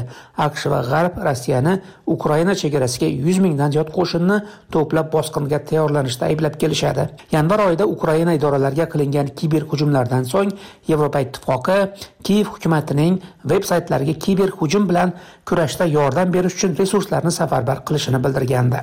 AQSh va G'arb Rossiyani Ukraina chegarasiga yuz mingdan ziyod qo'shinni to'plab bosqinga tayyorlanishda ayblab kelishadi. Yanvar oyida Ukraina idoralariga qilingan kiber hujumlardan so'ng Yevropa Ittifoqi Kiyev hukumatining veb-saytlariga kiber hujum bilan kurashda yordam berish uchun resurslarni safarbar qilishini bildirgandi.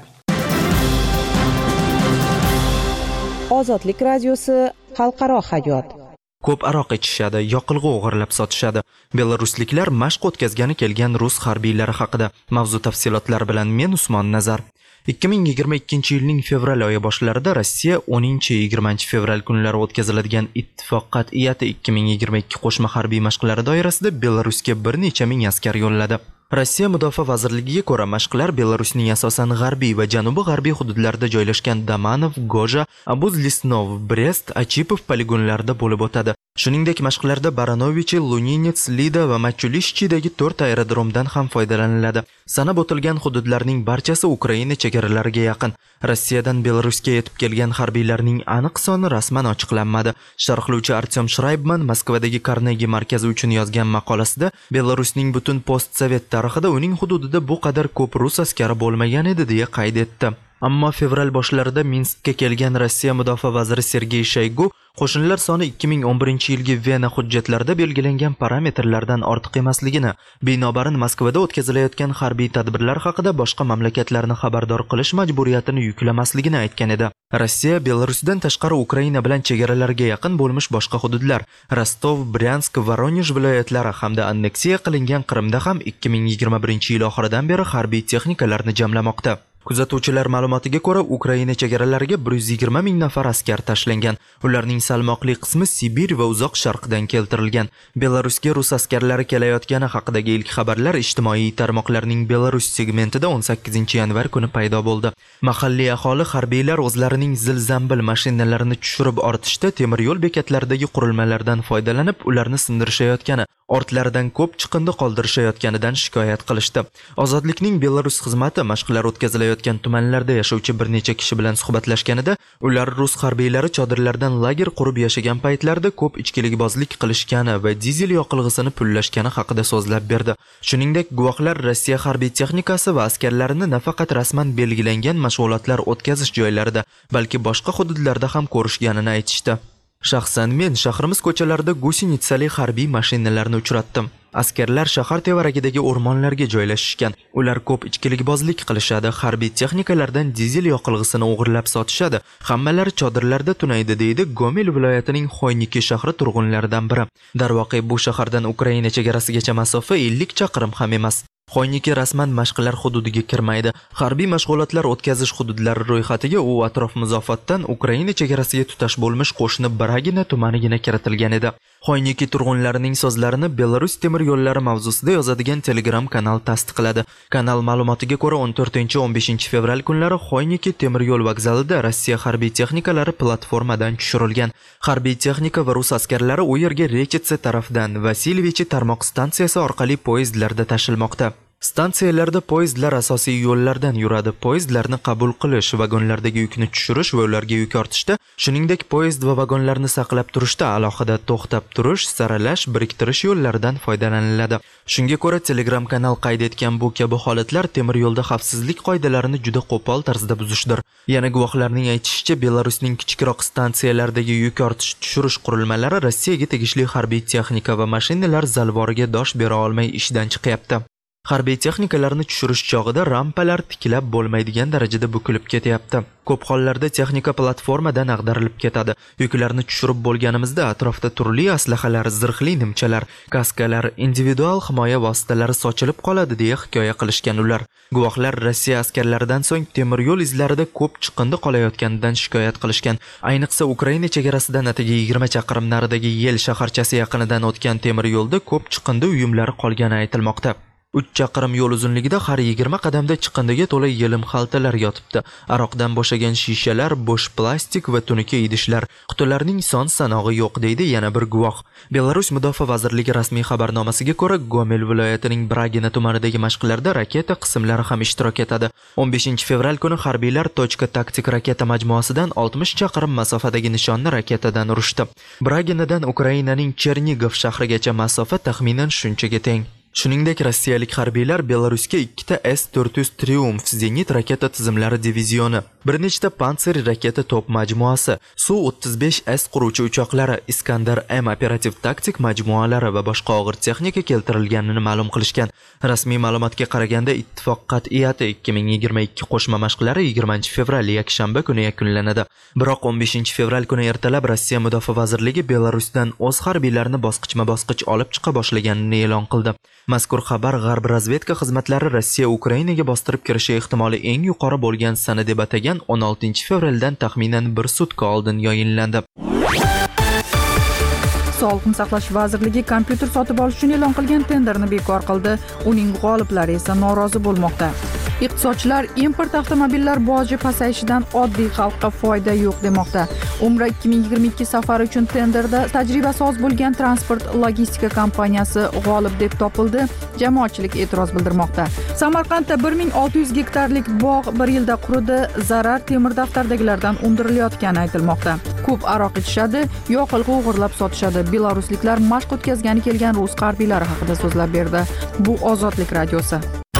Ozodlik radiosi xalqaro hayot. Ko'p aroq ichishadi, yoqilg'i o'g'irlab sotishadi. Belarusliklar mashq o'tkazgani kelgan rus harbiylari haqida. Mavzu tafsilotlari bilan men Usmon Nazar. ikki ming yigirma ikkinchi yilning fevral oyi boshlarida Rossiya o'ninchi yigirmanchi fevral kunlari o'tkaziladigan Ittifoq qat'iyati ikki ming yigirma ikki qo'shma harbiy mashqlari doirasida Belarusga bir necha ming askar yo'lladi. Rossiya Mudofaa vazirligiga ko'ra mashqlar Belarusning asosan g'arbiy va janubi-g'arbiy hududlarida joylashgan Damanov, Goja, Abuz-Lisnov, Brest, Achipov poligonlarida bo'lib o'tadi. Shuningdek, mashqlarda Baranovich, Luninets, Lida va Machulishchidagi to'rt aerodromdan ham foydalaniladi. Sanab o'tilgan hududlarning barchasi Ukraina chegaralariga yaqin. Rossiyadan Belarusga yetib kelgan harbiylarning aniq soni rasman ochiqlanmadi. Sharhlovchi Artyom Shraybman Moskvadagi Carnegie markazi uchun yozgan maqolasida Belarusning butun postsovet tarixida uning hududida bu qadar ko'p rus askari bo'lmagan edi deya qayd etdi. Ammo fevral boshlarida Minskka kelgan Rossiya mudofaa vaziri Sergey Shoygu qo'shinlar soni ikki ming o'n birinchi yilgi Vena hujjatlarida belgilangan parametrlardan ortiq emasligini, binobarin Moskvada o'tkazilayotgan harbiy tadbirlar haqida boshqa mamlakatlarni xabardor qilish majburiyatini yuklamasligini aytgan edi. Rossiya Belarusdan tashqari Ukraina bilan chegaralarga yaqin bo'lmish boshqa hududlar, Rostov, Bryansk, Voronej viloyatlari hamda anneksiya qilingan Qrimda ham ikki ming yigirma birinchi yil oxiridan beri harbiy texnikalarni jamlamoqda. Kuzatuvchilar ma'lumotiga ko'ra, Ukraina chegaralariga bir yuz yigirma ming nafar askar tashlangan. Ularning salmoqli qismi Sibir va uzoq sharqdan keltirilgan. Belarusga rus askarlari kelayotgani haqidagi ilk xabarlar ijtimoiy tarmoqlarning Belarus segmentida o'n sakkizinchi yanvar kuni paydo bo'ldi. Mahalliy aholi harbiylar o'zlarining zil-zambil mashinalarini tushirib ortishda temir yo'l bekatlaridagi qurilmalardan foydalanib, ularni sindirishayotgani, ortlaridan ko'p chiqindi qoldirishayotganidan shikoyat qilishdi. Ozodlikning Belarus xizmati mashqlar o'tkazilayotgan tumanlarda yashovchi bir necha kishi bilan suhbatlashganida, ular rus harbiylari chodirlardan lager qurib yashagan paytlarida ko'p ichkilikbozlik qilishgani va dizel yoqilg'isini pullashgani haqida so'zlab berdi. Shuningdek, guvohlar Rossiya harbiy texnikasi va askarlarini nafaqat rasman belgilangan mashg'ulotlar o'tkazish joylarida, balki boshqa hududlarda ham ko'rishganini aytishdi. Shaxsan men shahrimiz ko'chalarida gusinitsali harbiy mashinalarni uchratdim. Askarlar shahar tevaragidagi o'rmonlarga joylashishgan. Ular ko'p ichkilikbozlik qilishadi, harbiy texnikalardan dizel yoqilg'isini o'g'irlab sotishadi. Hammalari chodirlarda tunaydi, deydi Gomel viloyatining Xoyniki shahri turg'unlaridan biri. Darvoqe, bu shahardan Ukraina chegarasigacha masofa ellik chaqirim ham emas. Xoyniki rasman mashqlar hududiga kirmaydi. Harbiy mashg'ulotlar o'tkazish hududlari ro'yxatiga u atrof muzofotdan Ukraina chegarasiga tutash bo'lmish qo'shni Bragina tumanigina kiritilgan edi. Xoyniki turg'unlarining so'zlarini Belarus temir yo'llari mavzusida yozadigan Telegram kanal tasdiqladi. Kanal ma'lumotiga ko'ra, o'n to'rtinchi o'n beshinchi fevral kunlari Xoyniki temir yo'l vokzalida Rossiya harbiy texnikalari platformadan tushirilgan. Harbiy texnika va rus askarlari u yerga Rechitsa tarafdan Vasilyevichi tarmoq stansiyasi orqali poyezdlarda tashilmoqda. Stansiyalarda poyezdlar asosiy yo'llardan yuradi. Poyezdlarni qabul qilish, vagonlardagi yukni tushirish va ularga yuk ortishda, shuningdek poyezd va vagonlarni saqlab turishda alohida to'xtab turish, saralash, biriktirish yo'llaridan foydalaniladi. Shunga ko'ra, Telegram kanal qayd etgan bu kabi holatlar temir yo'lda xavfsizlik qoidalarini juda qo'pol tarzda buzishdir. Yana guvohlarning aytishicha, Belarusning kichikroq stansiyalardagi yuk ortish tushirish qurilmalari Rossiyaga tegishli harbiy texnika va mashinalar zalvoriga dosh bera olmay ishdan chiqyapti. Harbiy texnikalarni tushirish chog'ida rampalar tiklab bo'lmaydigan darajada bukilib ketyapti. Ko'p hollarda texnika platformadan ag'darilib ketadi. Yuklarni tushirib bo'lganimizda atrofda turli aslahalar, zirhli nimchalar, kaskalar, individual himoya vositalari sochilib qoladi deya hikoya qilishgan ular. Guvohlar Rossiya askarlaridan so'ng temir yo'l izlarida ko'p chiqindi qolayotganidan shikoyat qilishgan. Ayniqsa Ukraina chegarasidan atigi yigirma chaqirim naridagi Yel shaharchasi yaqinidan o'tgan temir yo'lda ko'p chiqindi uyumlari qolgani aytilmoqda. uch chaqirim yo'l uzunligida har yigirma qadamda chiqindiga to'la yelim xaltalar yotibdi. Aroqdan bo'shagan shishalar, bo'sh plastik va tunuka idishlar. Qutilarning son sanog'i yo'q, deydi yana bir guvoh. Belarus Mudofaa vazirligi rasmiy xabarnomasiga ko'ra, Gomel viloyatining Bragina tumanidagi mashqlarda raketa qismlari ham ishtirok etadi. o'n beshinchi fevral kuni harbiylar Tochka taktik raketa majmuasidan oltmish chaqirim masofadagi nishonni raketadan urishdi. Braginadan Ukrainaning Chernigov shahrigacha masofa taxminan shunchaga teng. Shuningdek, rossiyalik harbiylar Belarusga ikkita S to'rt yuz Triumph zenit raketa tizimlari divizioni, bir nechta Pantsir raketa to'p majmuasi, Su o'ttiz besh S quruvchi uchoqlari, Iskandar M operativ taktik majmualari va boshqa og'ir texnika keltirilganini ma'lum qilishgan. Rasmiy ma'lumotga qaraganda, ittifoq qat'iyati ikki ming yigirma ikki qo'shma mashqlari yigirmanchi fevral yakshanba kuni yakunlanadi. Biroq o'n beshinchi fevral kuni ertalab Rossiya Mudofaa vazirligi Belarusdan o'z harbiylarini bosqichma-bosqich olib chiqa boshlaganini e'lon qildi. Mazkur xabar G'arb razvedka xizmatlari Rossiya Ukrainaga bostirib kirishi ehtimoli eng yuqori bo'lgan sana deb atagan o'n oltinchi fevraldan taxminan bir sutka oldin yayinlandi. Sog'liqni saqlash vazirligi kompyuter sotib olish uchun e'lon qilgan tenderni bekor qildi. Uning g'oliblari esa norozi bo'lmoqda. Iqtisodchilar import avtomobillar boji pasayishidan oddiy xalqqa foyda yo'q demoqda. Umra ikki ming yigirma ikki safari uchun tenderda tajribasi oz bo'lgan transport logistika kompaniyasi g'olib deb topildi. Jamoatchilik e'tiroz bildirmoqda. Samarqandda bir ming olti yuz gektarlik bog' bir yilda quridi. Zarar temir daftardagilardan undirilayotgani aytilmoqda. Ko'p aroq ichishadi, yoqilg'i o'g'irlab sotishadi. Belarusliklar mashq o'tkazgani kelgan rus harbiylari haqida so'zlab berdi. Bu Ozodlik radiosi.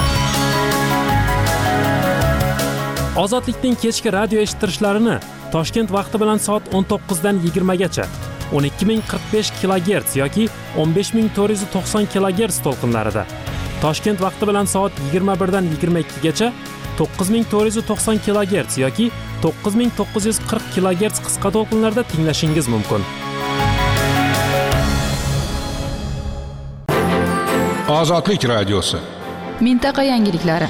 Ozodlikning kechki radio eshittirishlarini Toshkent vaqti bilan soat o'n to'qqizdan yigirmagacha o'n ikki ming qirq besh kilogerts yoki o'n besh ming to'rt yuz to'qson kilogerts to'lqinlarida, Toshkent vaqti bilan soat yigirma birdan yigirma ikkigacha to'qqiz ming to'rt yuz to'qson kilogerts yoki to'qqiz ming to'qqiz yuz qirq kilogerts qisqa to'lqinlarda tinglashingiz mumkin. Ozodlik radiosi. Mintaqa yangiliklari.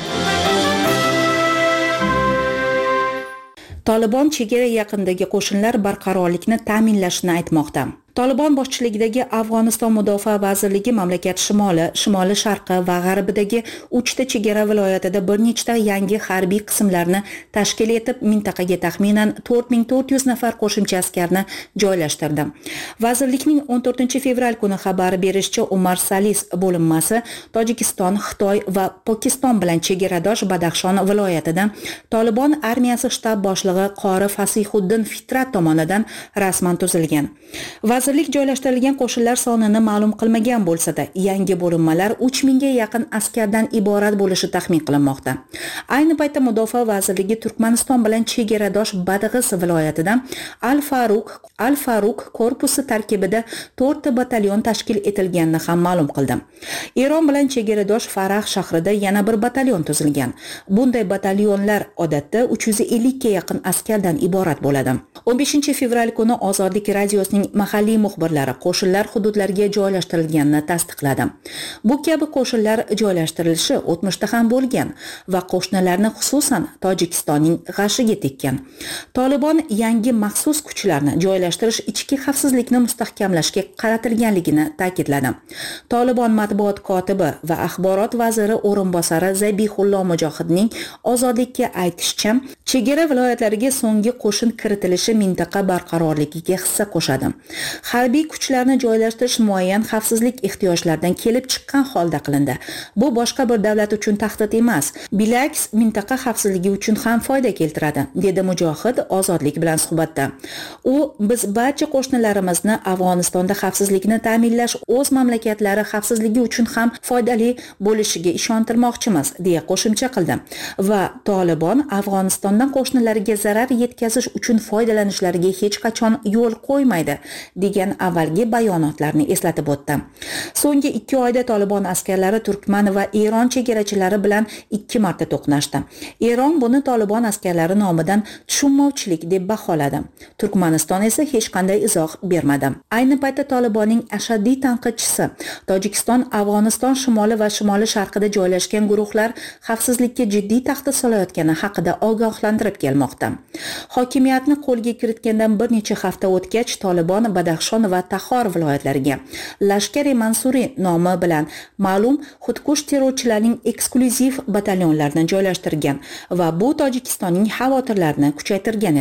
Tolibon chegara yaqinidagi qo'shinlar barqarorlikni ta'minlashini aytmoqda. Tolibon boshchiligidagi Afg'oniston Mudofaa vazirligi mamlakat shimoli, shimoli sharqi va g'arbidagi uchta chegara viloyatida bir nechta yangi harbiy qismlarni tashkil etib, mintaqaga taxminan to'rt ming to'rt yuz nafar qo'shimcha askarni joylashtirdi. Vazirlikning o'n to'rtinchi fevral kuni xabar berishicha, Umar Salis bo'linmasi Tojikiston, Xitoy va Pokiston bilan chegaradosh Badaxshon viloyatida Tolibon armiyasi shtab boshlig'i Qori Fasihuddin Fitrat tomonidan rasman tuzilgan. Vazirlik joylashtirilgan qo'shinlar sonini ma'lum qilmagan bo'lsa-da, yangi bo'linmalar uch mingga yaqin askardan iborat bo'lishi taxmin qilinmoqda. Ayni paytda Mudofaa vazirligi Turkmaniston bilan chegaradosh Badag'is viloyatida Al-Faruq Al-Faruq korpusi tarkibida to'rtta batalyon tashkil etilganini ham ma'lum qildi. Eron bilan chegaradosh Farah shahrida yana bir batalyon tuzilgan. Bunday batalyonlar odatda uch yuz ellik ga yaqin askardan iborat bo'ladi. o'n beshinchi fevral kuni Ozodlik radiosining mahalliy muxbirlari qo'shinlar hududlarga joylashtirilganini tasdiqladi. Bu kabi qo'shinlar joylashtirilishi o'tmishda ham bo'lgan va qo'shnilarni, xususan Tojikistonning g'ashiga tekkan. Tolibon yangi maxsus kuchlarni joylashtirish ichki xavfsizlikni mustahkamlashga qaratilganligini ta'kidladi. Tolibon matbuot kotibi va axborot vaziri o'rinbosari Zabihullo Mujohidning Ozodlikka aytishicha, chegara viloyatlariga so'nggi qo'shin kiritilishi mintaqa barqarorligiga hissa qo'shadi. Harbiy kuchlarni joylashtirish muayyan xavfsizlik ehtiyojlaridan kelib chiqqan holda qilindi. Bu boshqa bir davlat uchun tahdid emas, bilaks mintaqa xavfsizligi uchun ham foyda keltiradi, dedi Mujohid Ozodlik bilan suhbatda. U, biz barcha qo'shnilarimizni Afg'onistonda xavfsizlikni ta'minlash o'z mamlakatlari xavfsizligi uchun ham foydali bo'lishiga ishontirmoqchimiz, deya qo'shimcha qildi. Va Tolibon Afg'onistondan qo'shnilariga zarar yetkazish uchun foydalanishlariga hech qachon yo'l qo'ymaydi, degan avvalgi bayonotlarni eslatib o'tdi. So'nggi ikki oyda Tolibon askarlari Turkman va Eron chegarachilari bilan ikki marta to'qnashdi. Eron buni Tolibon askarlari nomidan tushunmovchilik deb baholadi. Turkmaniston esa hech qanday izoh bermadi. Ayni paytda Tolibonning ashaddiy tanqidchisi Tojikiston, Afg'oniston shimoli va shimoli sharqida joylashgan guruhlar xavfsizlikka jiddiy tahdid solayotgani haqida ogohlantirib kelmoqda. Hokimiyatni qo'lga kiritgandan bir necha hafta o'tgach, Tolibon Badaxshon va Tahor viloyatlariga Lashkari Mansuri nomi bilan ma'lum xudkush terrorchilarning eksklyuziv batalyonlarini joylashtirgan va bu Tojikistonning xavotirlarini kuchaytirgan edi.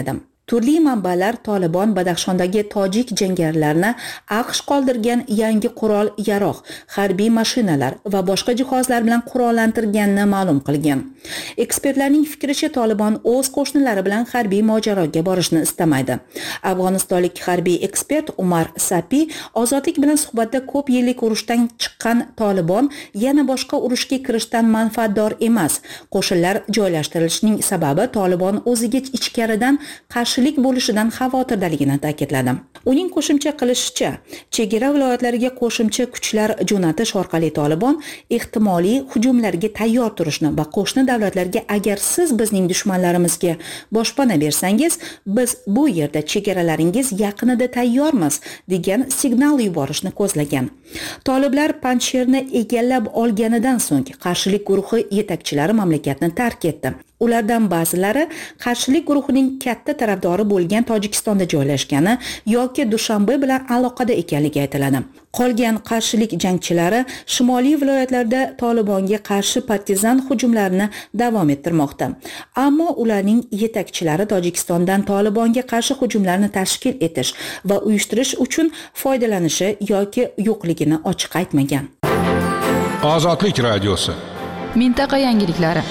Turli manbalar Tolibon Badaxshondagi tojik jangarilarni AQSh qoldirgan yangi qurol-yarog', harbiy mashinalar va boshqa jihozlar bilan qurollantirganini ma'lum qilgan. Ekspertlarning fikricha, Tolibon o'z qo'shnilari bilan harbiy mojaroga borishni istamaydi. Afg'onistonlik harbiy ekspert Umar Sapi Ozodlik bilan suhbatda ko'p yillik urushdan chiqqan Tolibon yana boshqa urushga kirishdan manfaatdor emas. Qo'shinlar joylashtirilishining sababi Tolibon o'ziga ichkaridan qarshilik bo'lishidan xavotirdaligini ta'kidladi. Uning qo'shimcha qilishicha, chegara viloyatlariga qo'shimcha kuchlar jo'natish orqali Tolibon ehtimoliy hujumlarga tayyor turishni va qo'shni davlatlarga agar siz bizning dushmanlarimizga boshpana bersangiz, biz bu yerda chegaralaringiz yaqinida tayyormiz degan signal yuborishni ko'zlagan. Toliblar Panjsherni egallab olganidan so'ng qarshilik guruhi yetakchilari mamlakatni tark etdi. Ulardan ba'zilari qarshilik guruhining katta tarafdori bo'lgan Tojikistonda joylashgani yoki Dushanbe bilan aloqada ekanligi aytiladi. Qolgan qarshilik jangchilari shimoliy viloyatlarda Tolibonga qarshi partizan hujumlarini davom ettirmoqda. Ammo ularning yetakchilari Tojikistondan Tolibonga qarshi hujumlarni tashkil etish va uyushtirish uchun foydalanishi yoki yo'qligini ochiq aytmagan. Ozodlik radiosi. Mintaqa yangiliklari.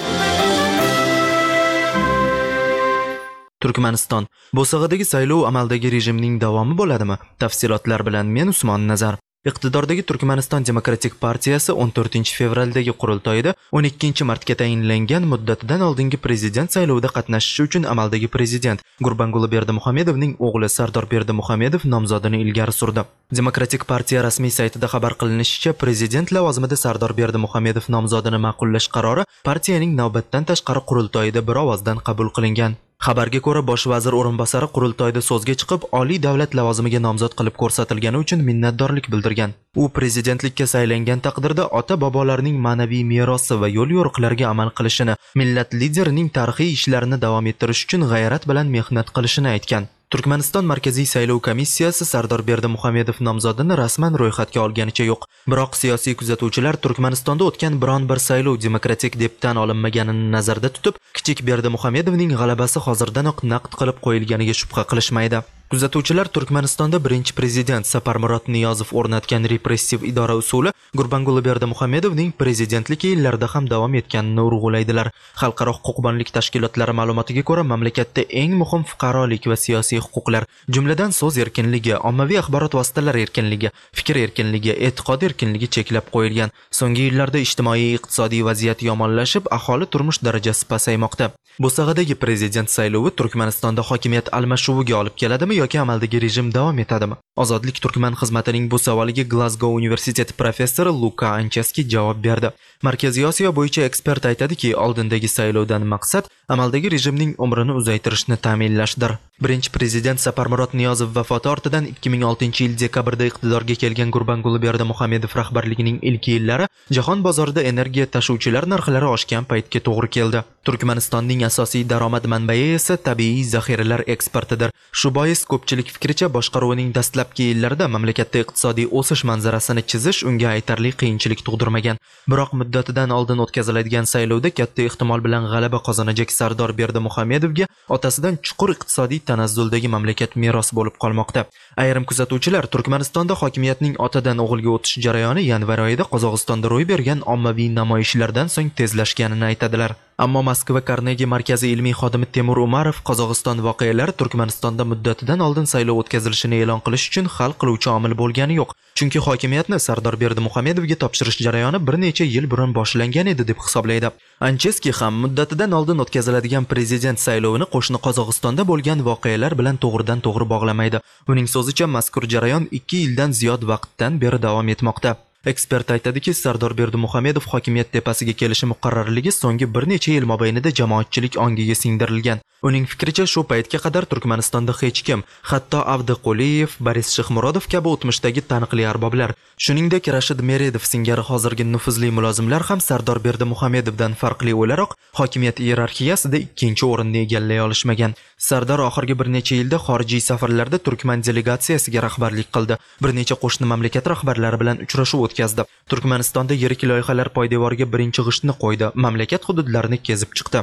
Turkmaniston. Bo'sag'adagi saylov amaldagi rejimning davomi bo'ladimi? Tafsilotlar bilan men Usmon Nazar. Iqtidordagi Turkmaniston Demokratik partiyasi o'n to'rtinchi fevraldagi qurultoyida o'n ikkinchi martga tayinlangan muddatidan oldingi prezident saylovida qatnashishi uchun amaldagi prezident Gurbanguli Berdimuhamedovning o'g'li Sardor Berdimuhamedov nomzodini ilgari surdi. Demokratik partiya rasmiy saytida xabar qilinishicha, prezident lavozimida Sardor Berdimuhamedov nomzodini ma'qullash qarori partiyaning navbatdan tashqari qurultoyida bir ovozdan qabul qilingan. Xabarga ko'ra, bosh vazir o'rinbosari qurultoyda so'zga chiqib, oliy davlat lavozimiga nomzod qilib ko'rsatilgani uchun minnatdorlik bildirgan. U prezidentlikka saylangan taqdirda ota-bobolarining ma'naviy merosi va yo'l yo'riqlariga amal qilishini, millat liderining tarixiy ishlarini davom ettirish uchun g'ayrat bilan mehnat qilishini aytgan. Turkmaniston Markaziy saylov komissiyasi Sardor Berdimuhamedov nomzodini rasman ro'yxatga olganicha yo'q. Biroq siyosiy kuzatuvchilar Turkmanistonda o'tgan biron bir saylov demokratik deb tan olinmaganini nazarda tutib, kichik Berdimuhamedovning g'alabasi hozirdanoq naqd qilib qo'yilganiga shubha qilishmaydi. Kuzatuvchilar Turkmanistonda birinchi prezident Saparmurod Niyozov o'rnatgan repressiv idora usuli Gurbanguli Berdimuhamedovning prezidentlik yillarida ham davom etganini urg'ulaydilar. Xalqaro huquqbonlik tashkilotlari ma'lumotiga ko'ra, mamlakatda eng muhim fuqarolik va siyosiy huquqlar, jumladan so'z erkinligi, ommaviy axborot vositalari erkinligi, fikr erkinligi, e'tiqod erkinligi cheklab qo'yilgan. So'nggi yillarda ijtimoiy-iqtisodiy vaziyat yomonlashib, aholi turmush darajasi pasaymoqda. Bo'sag'adagi prezident saylovi Turkmanistonda hokimiyat almashuviga olib keladimi yoki amaldagi rejim davom etadimi? Ozodlik Turkman xizmatining bu savoliga Glasgow universiteti professori Luka Ancheski javob berdi. Markaziy Osiyo bo'yicha ekspert aytadiki, oldindagi saylovdan maqsad amaldagi rejimning umrini uzaytirishni ta'minlashdir. Birinchi prezident Saparmurod Niyozov vafoti ortidan ikki ming oltinchi yil dekabrda iqtidorga kelgan Gurbanguli Berdimuhamedov rahbarligining ilk yillari jahon bozorida energiya tashuvchilar narxlari oshgan paytga to'g'ri keldi. Turkmanistonning asosiy daromad manbai esa tabiiy zaxiralar eksportidir. Shu bois ko'pchilik fikricha boshqaruvining dastlabki yillarida mamlakatda iqtisodiy o'sish manzarasini chizish unga aytarli qiyinchilik tug'dirmagan. Biroq muddatidan oldin o'tkaziladigan saylovda katta ehtimol bilan g'alaba qozonajak Sardor Berdimuhamedovga otasidan chuqur iqtisodiy tanazzuldagi mamlakat meros bo'lib qolmoqda. Ayrim kuzatuvchilar Turkmanistonda hokimiyatning otadan o'g'ilga o'tish jarayoni yanvar oyida Qozog'istonda ro'y bergan ommaviy namoyishlardan so'ng tezlashganini aytadilar. Ammo Moskva Carnegie markazi ilmiy xodimi Temur Umarov Qozog'iston voqealari Turkmanistonda muddatidan oldin saylov o'tkazilishini e'lon qilish uchun hal qiluvchi omil bo'lgani yo'q. Chunki hokimiyatni Sardor Berdimuhamedovga topshirish jarayoni bir necha yil burun boshlangan edi deb hisoblaydi. Ancheski ham muddatidan oldin o'tkaziladigan prezident saylovini qo'shni Qozog'istonda bo'lgan voqealar bilan to'g'ridan to'g'ri bog'lamaydi. Uning so'zicha, mazkur jarayon ikki yildan ziyod vaqtdan beri davom etmoqda. Ekspert aytadiki, Sardor Berdimuhamedov hokimiyat tepasiga kelishi muqarrarligi so'nggi bir necha yil mobaynida jamoatchilik ongiga singdirilgan. Uning fikricha, shu paytga qadar Turkmanistonda hech kim, hatto Avdiquliyev, Boris Shixmurodov kabi o'tmishdagi taniqli arboblar, shuningdek Rashid Meredov singari hozirgi nufuzli mulozimlar ham Sardor Berdimuhamedovdan farqli o'laroq hokimiyat iyerarxiyasida ikkinchi o'rinni egallay olishmagan. Sardor oxirgi bir necha yilda xorijiy safarlarda Turkman delegatsiyasiga rahbarlik qildi. Bir necha qo'shni mamlakat rahbarlari bilan uchrashuv o'tkazdi. Turkmanistonda yirik loyihalar poydevoriga birinchi g'ishtni qo'ydi. Mamlakat hududlarini kezib chiqdi.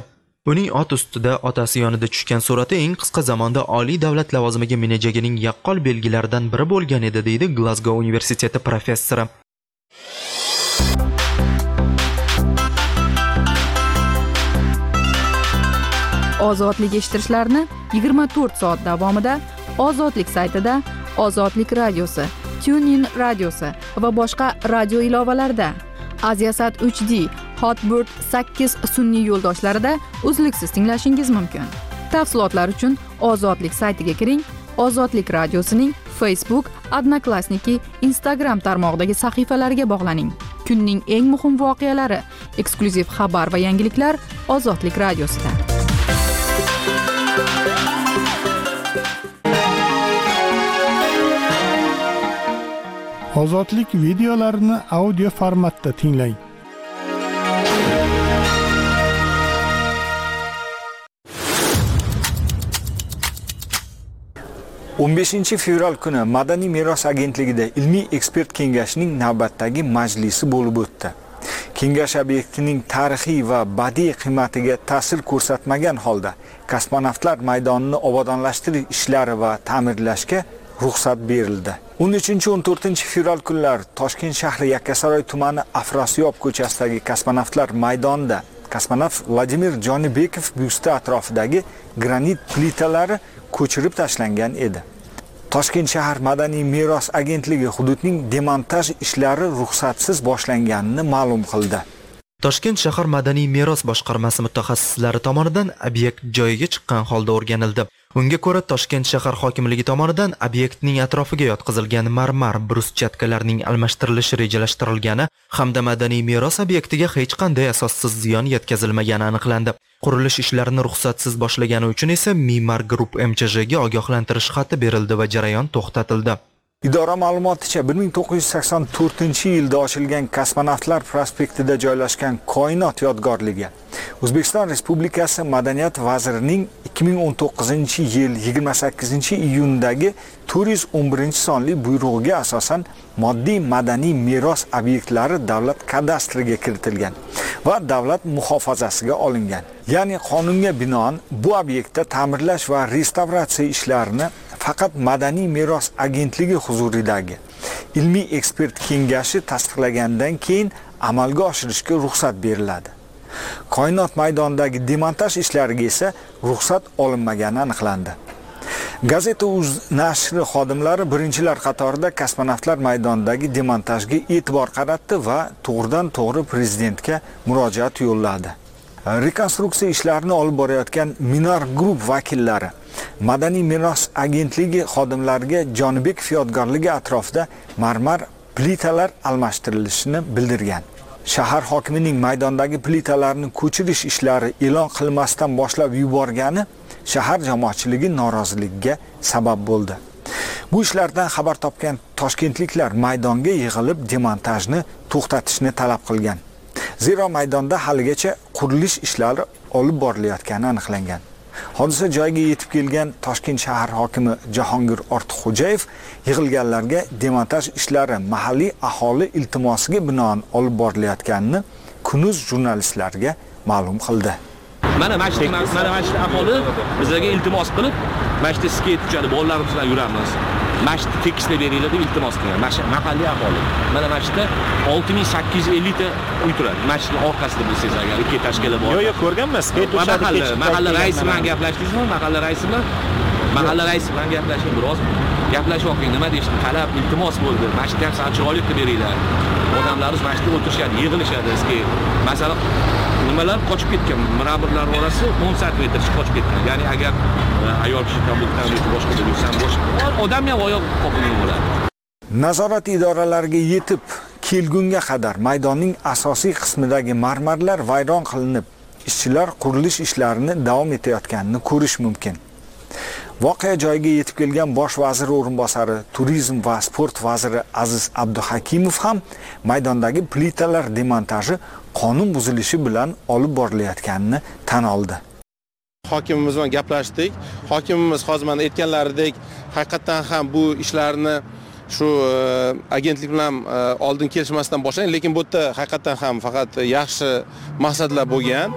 Uning ot ustida otasi yonida tushgan surati eng qisqa zamonda oliy davlat lavozimiga menejagining yaqqol belgilaridan biri bo'lgan edi, deydi Glasgow universiteti professori. Ozodlik eshittirishlarini yigirma to'rt soat davomida Ozodlik saytida, Ozodlik radiosi, TuneIn radiosi va boshqa radio ilovalarida, Aziasat uch D, Hotbird sakkiz sun'iy yo'ldoshlarida uzluksiz tinglashingiz mumkin. Tafsilotlar uchun Ozodlik saytiga kiring, Ozodlik radiosining Facebook, Odnoklassniki, Instagram tarmog'idagi sahifalariga bog'laning. Kunning eng muhim voqealari, eksklyuziv xabar va yangiliklar Ozodlik radiosida. Ozodlik videolarini audio formatda tinglang. o'n beshinchi fevral kuni Madaniy meros agentligida ilmiy ekspert kengashining navbatdagi majlisi bo'lib o'tdi. Kengash obyektining tarixiy va badiiy qiymatiga ta'sir ko'rsatmagan holda kosmonavtlar maydonini obodonlashtirish ishlari va ta'mirlashga ruxsat berildi. o'n uchinchi o'n to'rtinchi fevral kunlari Toshkent shahri Yakkasaroy tumani Afrosiyob ko'chasidagi kosmonavtlar maydonida kosmonavt Vladimir Jonibekov byusti atrofidagi granit plitalari ko'chirib tashlangan edi. Toshkent shahar Madaniy meros agentligi hududning demontaj ishlari ruxsatsiz boshlanganini ma'lum qildi. Toshkent shahar Madaniy meros boshqarmasi mutaxassislari tomonidan obyekt joyiga chiqqan holda o'rganildi. Unga ko'ra, Toshkent shahar hokimligi tomonidan obyektning atrofiga yotqizilgan marmar bruschatklarning almashtirilishi rejalashtirilgani hamda madaniy meros obyektiga hech qanday asossiz ziyon yetkazilmagani aniqlandi. Qurilish ishlarini ruxsatsiz boshlagani uchun esa Mimar Group M Ch Jga ogohlantirish xati berildi va jarayon to'xtatildi. Idora ma'lumoticha bir ming to'qqiz yuz sakson to'rtinchi yilda ochilgan Kosmonavtlar prospektida joylashgan Koinot yodgorligi O'zbekiston Respublikasi Madaniyat vazirining ikki ming o'n to'qqizinchi yil yigirma sakkizinchi iyundagi to'rt yuz o'n birinchi sonli buyrug'iga asosan moddiy madaniy meros obyektlari davlat kadastriga kiritilgan va davlat muhofazasiga olingan. Ya'ni qonunga binoan bu obyektda ta'mirlash va restavratsiya ishlarini faqat Madaniy meros agentligi huzuridagi ilmiy ekspert kengashi tasdiqlagandan keyin amalga oshirishga ruxsat beriladi. Koinot maydonidagi demontaj ishlariga esa ruxsat olinmagani aniqlandi. Gazeta.uz nashri xodimlari birinchilar qatorida kosmonavtlar maydonidagi demontajga e'tibor qaratdi va to'g'ridan to'g'ri prezidentga murojaat yo'lladi. Rekonstruksiya ishlarini olib borayotgan Minar Group vakillari Madaniy meros agentligi xodimlariga Jonibekov yodgorligi atrofida marmar plitalar almashtirilishini bildirgan. Shahar hokimining maydondagi plitalarni ko'chirish ishlari e'lon qilmasdan boshlab yuborgani shahar jamoatchiligi noroziligiga sabab bo'ldi. Bu ishlardan xabar topgan toshkentliklar maydonga yig'ilib demontajni to'xtatishni talab qilgan. Zero maydonda haligacha qurilish ishlari olib borilayotgani aniqlangan. Hodisa joyiga yetib kelgan Toshkent shahar hokimi Jahongir Ortiqxo'jayev yig'ilganlarga demontaj ishlari mahalliy aholi iltimosiga binoan olib borilayotganini Kunuz jurnalistlarga ma'lum qildi. Mana mashti mana mashti aholi bizlarga iltimos qilib, mashti sket uchadi, bolalarimiz bilan yuramiz. Mashti tekislab beringlar deb iltimos qilgan. Mahalliy aholi. Mana mashti olti ming sakkiz yuz ellik ta uy turadi. Mashtining orqasida bilsangiz agar ikki tashkilot bor. Yo'q, yo'q, ko'rganmiz. Mahalla, mahalla raisi bilan gaplashdingizmi? Mahalla raisi bilan mahalla raisi bilan gaplashing, biroz gaplashib oqing. Nima deyishdi? Talab, iltimos bo'ldi. Mashti ham sal chiroyli qilib beringlar. Odamlarimiz mashtiga o'tirishadi, yig'ilishadi. Eski masalan nimalar qochib ketgan, mirabrlar orasi o'n santimetrcha qochib ketgan. Ya'ni agar ayol kishi kabuldan yoki boshqa bo'lsa ham boshqa odam ham oyoq qoqilgan bo'ladi. Nazorat idoralariga yetib kelgunga qadar maydonning asosiy qismidagi marmarlar vayron qilinib, ishchilar qurilish ishlarini davom etayotganini ko'rish mumkin. Voqea joyiga yetib kelgan bosh vazir o'rinbosari, turizm va sport vaziri Aziz Abduhakimov ham maydondagi plitalar demontaji qonun buzilishi bilan olib borilayotganini tan oldi. Hokimimiz bilan gaplashdik. Hokimimiz hozir mana aytganlaridek, haqiqatan ham bu ishlarni shu agentlik bilan oldin kelishmasdan boshlangan, lekin bu yerda haqiqatan ham faqat yaxshi maqsadlar bo'lgan.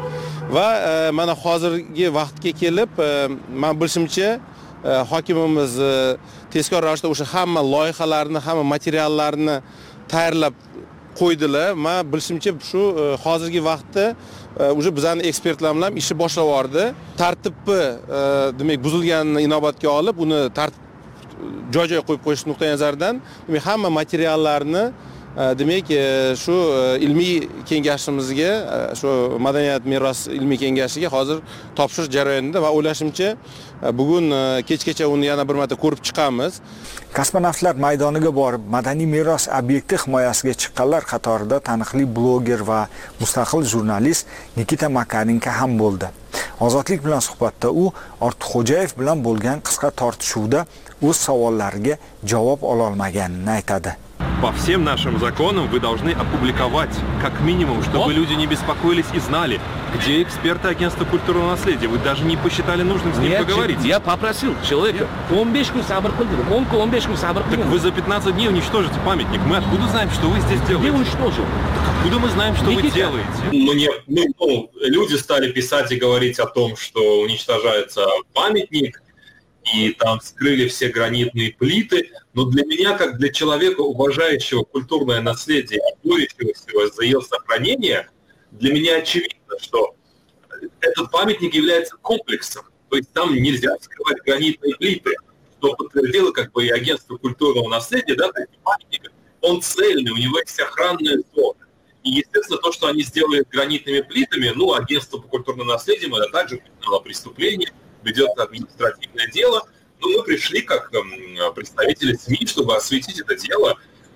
va mana hozirgi vaqtga kelib men bilishimcha hokimimiz tezkor ravishda o'sha hamma loyihalarni, hamma materiallarni tayyorlab qo'ydilar. Men bilishimcha shu hozirgi vaqtda уже bizning ekspertlar bilan ishi boshlab yubordi. Tartibni demak buzilganini inobatga olib, uni tartib joy-joy qo'yib qo'yish nuqtai nazaridan demak hamma materiallarni demak shu ilmiy kengashimizga, shu madaniyat meros ilmiy kengashiga hozir topshirish jarayonida va o'ylashimcha bugun kechgacha uni yana bir marta ko'rib chiqamiz. Kosmonavtlar maydoniga borib madaniy meros obyekti himoyasiga chiqqanlar qatorida taniqli bloger va mustaqil jurnalist Nikita Makarenko ham bo'ldi. Ozodlik bilan suhbatda u Ortiqxo'jayev bilan bo'lgan qisqa tortishuvda o'z savollariga javob ola olmaganini aytadi. По всем нашим законам вы должны опубликовать, как минимум, чтобы люди не беспокоились и знали, где эксперты агентства культурного наследия. Вы даже не посчитали нужным с ним я, поговорить. Я попросил человека. он besh kun sabr qildim. он besh kun sabr qildim. Так вы за пятнадцать дней уничтожите памятник. Мы откуда знаем, что вы здесь делаете? Где уничтожил? Так откуда мы знаем, что Никита. Вы делаете? Ну, не, ну, ну, люди стали писать и говорить о том, что уничтожается памятник, и там вскрыли все гранитные плиты. Но для меня, как для человека, уважающего культурное наследие и борющегося за ее сохранение, для меня очевидно, что этот памятник является комплексом. То есть там нельзя вскрывать гранитные плиты, что подтвердило как бы и агентство культурного наследия, да, такой памятник, он цельный, у него есть охранная зона. И, естественно, то, что они сделали гранитными плитами, ну, агентство по культурному наследию, это также признало преступление, ведется административное дело, но мы пришли как э, представители СМИ, чтобы осветить это дело.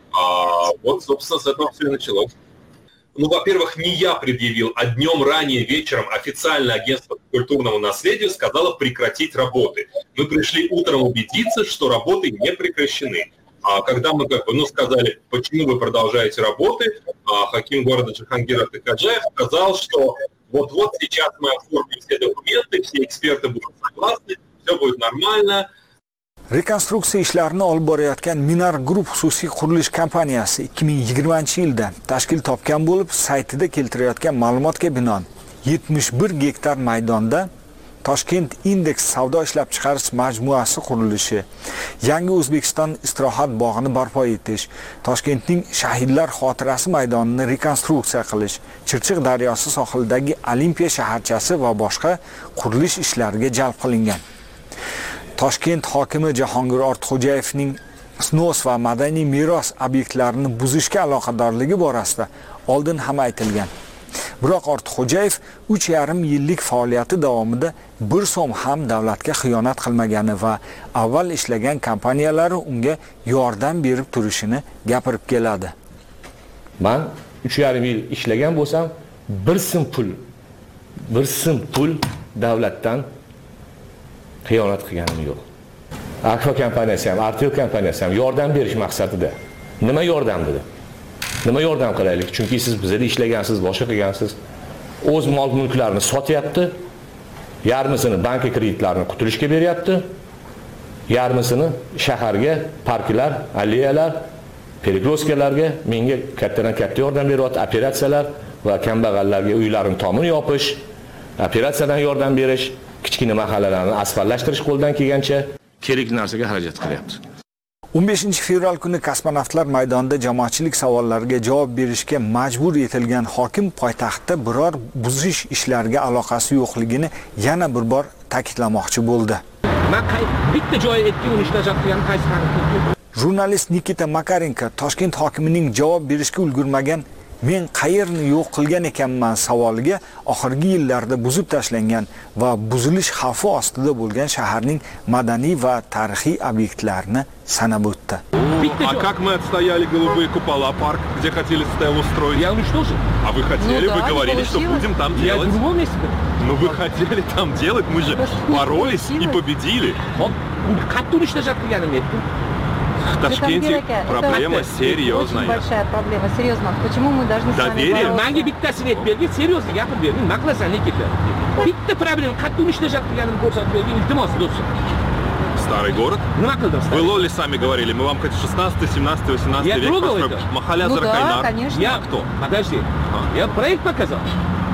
А вот, собственно, с этого все и началось. Ну, во-первых, не я предъявил, а днем ранее вечером официально агентство по культурному наследию сказало прекратить работы. Мы пришли утром убедиться, что работы не прекращены. А когда мы как бы, ну, сказали, почему вы продолжаете работы, а хаким города Джахангир Артыкаджаев сказал, что вот-вот сейчас мы оформим все документы, все эксперты будут согласны, все будет нормально. Rekonstruksiya ishlarini olib borayotgan Minar Group xususiy qurilish kompaniyasi ikki ming yigirmanchi yilda tashkil topgan bo'lib, saytida keltirayotgan ma'lumotga binoan yetmish bir gektar maydonda Toshkent Index savdo ishlab chiqarish majmuasi qurilishi, Yangi O'zbekiston istirohat bog'ini barpo etish, Toshkentning Shahidlar xotirasi maydonini rekonstruksiya qilish, Chirchiq daryosi sohilidagi Olimpiya shaharchasi va boshqa qurilish ishlariga jalb qilingan. Toshkent hokimi Jahongir Ortiqxo'jayevning snos va madaniy meros obyektlarini buzishga aloqadorligi borasida oldin ham aytilgan. Biroq Ortiqxo'jayev uch yarim yillik faoliyati davomida bir so'm ham davlatga xiyonat qilmagani va avval ishlagan kompaniyalari unga yordam berib turishini gapirib keladi. Men uch yarim yil ishlagan bo'lsam, bir so'm pul, bir so'm pul davlatdan xiyonat qilganim yo'q. Akfa kompaniyasi ham, Artel kompaniyasi ham yordam berish maqsadida. Nima yordam dedi? Nima yordam qilaylik? Chunki siz bizda ishlagansiz, boshqa qilgansiz. O'z mol-mulklarini sotyapti. Yarmisini bank kreditlarini qutulishga beryapti. Yarmisini shaharga, parklar, alleyalar, perikroskalarga, menga kattadan katta yordam beryapti, operatsiyalar va kambag'allarga uylarini tomini yopish, operatsiyadan yordam berish, kichkina mahallalarni asfaltlashtirish qo'ldan kelgancha kerakli narsaga xarajat qilyapti. o'n beshinchi fevral kuni kosmonavtlar maydonida jamoatchilik savollariga javob berishga majbur etilgan hokim poytaxtda biror buzish ishlariga aloqasi yo'qligini yana bir bor ta'kidlamoqchi bo'ldi. Men bitta joy aytdim, unishtajaqligim qaysi farqi? Jurnalist Nikita Makarenko Toshkent hokimining javob berishga ulgurmagan men qayerni yo'q qilgan ekanman savoliga oxirgi yillarda buzib tashlangan va buzilish xavfi ostida bo'lgan shaharning madaniy va tarixiy obyektlarini sanab o'tdi. А как мы отстояли голубые купола, парк, где хотели стелу устроить? Я уничтожил. А вы хотели, ну, да, вы говорили, что будем там Я делать. в другом месте. Ну вы хотели там делать, мы же боролись и победили. Как ты уничтожать я В Ташкенте проблема серьезная. Очень большая проблема, серьезно. Почему мы должны Доверие? Mangi bittasini aytib bergin, серьезно gapirib bergin. Nima qilasan Nikita? Bitta problema, qattiq unishtajak qilganimni ko'rsatib bergin, iltimos do'stim. Старый город? Nima qildim? Вы Лоли сами говорили, мы вам хоть шестнадцатый, семнадцатый, восемнадцатый Я век трогал построим. это? Махаля Ну Заркайнар. да, конечно. Я кто? Подожди. Я проект показал.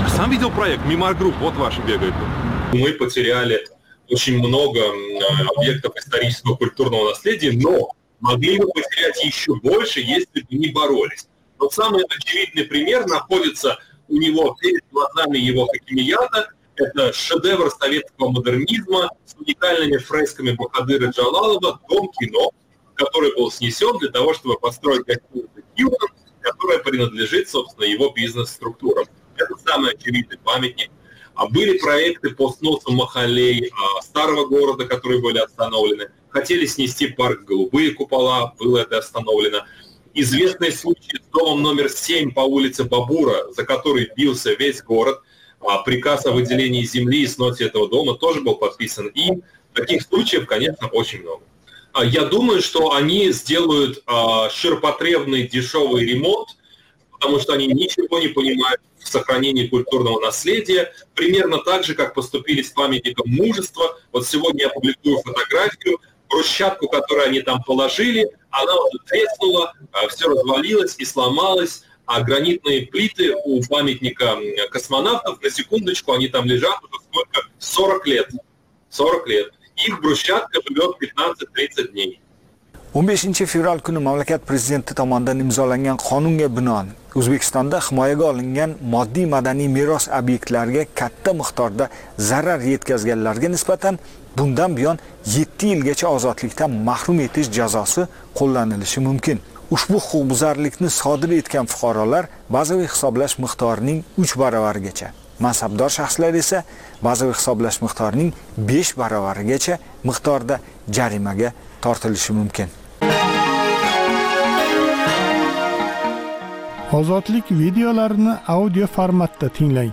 Сам видел проект Мимар Групп, вот ваши бегают. Мы потеряли очень много объектов исторического культурного наследия, но могли бы потерять еще больше, если бы не боролись. Вот самый очевидный пример находится у него перед глазами его хакимията. Это шедевр советского модернизма с уникальными фресками Бахадыра Джалалова «Дом кино», который был снесен для того, чтобы построить гостиницу «Хилтон», которая принадлежит, собственно, его бизнес-структурам. Это самый очевидный памятник. А были проекты по сносу махалей а, старого города, которые были остановлены. Хотели снести парк «Голубые купола», было это остановлено. Известный случай с домом номер семь по улице Бабура, за который бился весь город. А, приказ о выделении земли и сносе этого дома тоже был подписан им. Таких случаев, конечно, очень много. А, я думаю, что они сделают а, ширпотребный дешевый ремонт, потому что они ничего не понимают в сохранении культурного наследия, примерно так же, как поступили с памятником мужества. Вот сегодня я публикую фотографию, брусчатку, которую они там положили, она уже треснула, все развалилось и сломалось, а гранитные плиты у памятника космонавтов, на секундочку, они там лежат уже сколько? сорок лет. сорок лет. Их брусчатка живет пятнадцать-тридцать дней. o'n beshinchi fevral kuni mamlakat prezidenti tomonidan imzolangan qonunga binoan O'zbekistonda himoyaga olingan moddiy madaniy meros obyektlariga katta miqdorda zarar yetkazganlarga nisbatan bundan buyon yetti yilgacha ozodlikdan mahrum etish jazosi qo'llanilishi mumkin. Ushbu huquqbuzarlikni sodir etgan fuqarolar bazaviy hisoblash miqdorining uch baravarigacha, mansabdor shaxslar esa bazaviy hisoblash miqdorining besh baravarigacha miqdorda jarimaga tortilishi mumkin. Ozodlik videolarini audio formatda tinglang.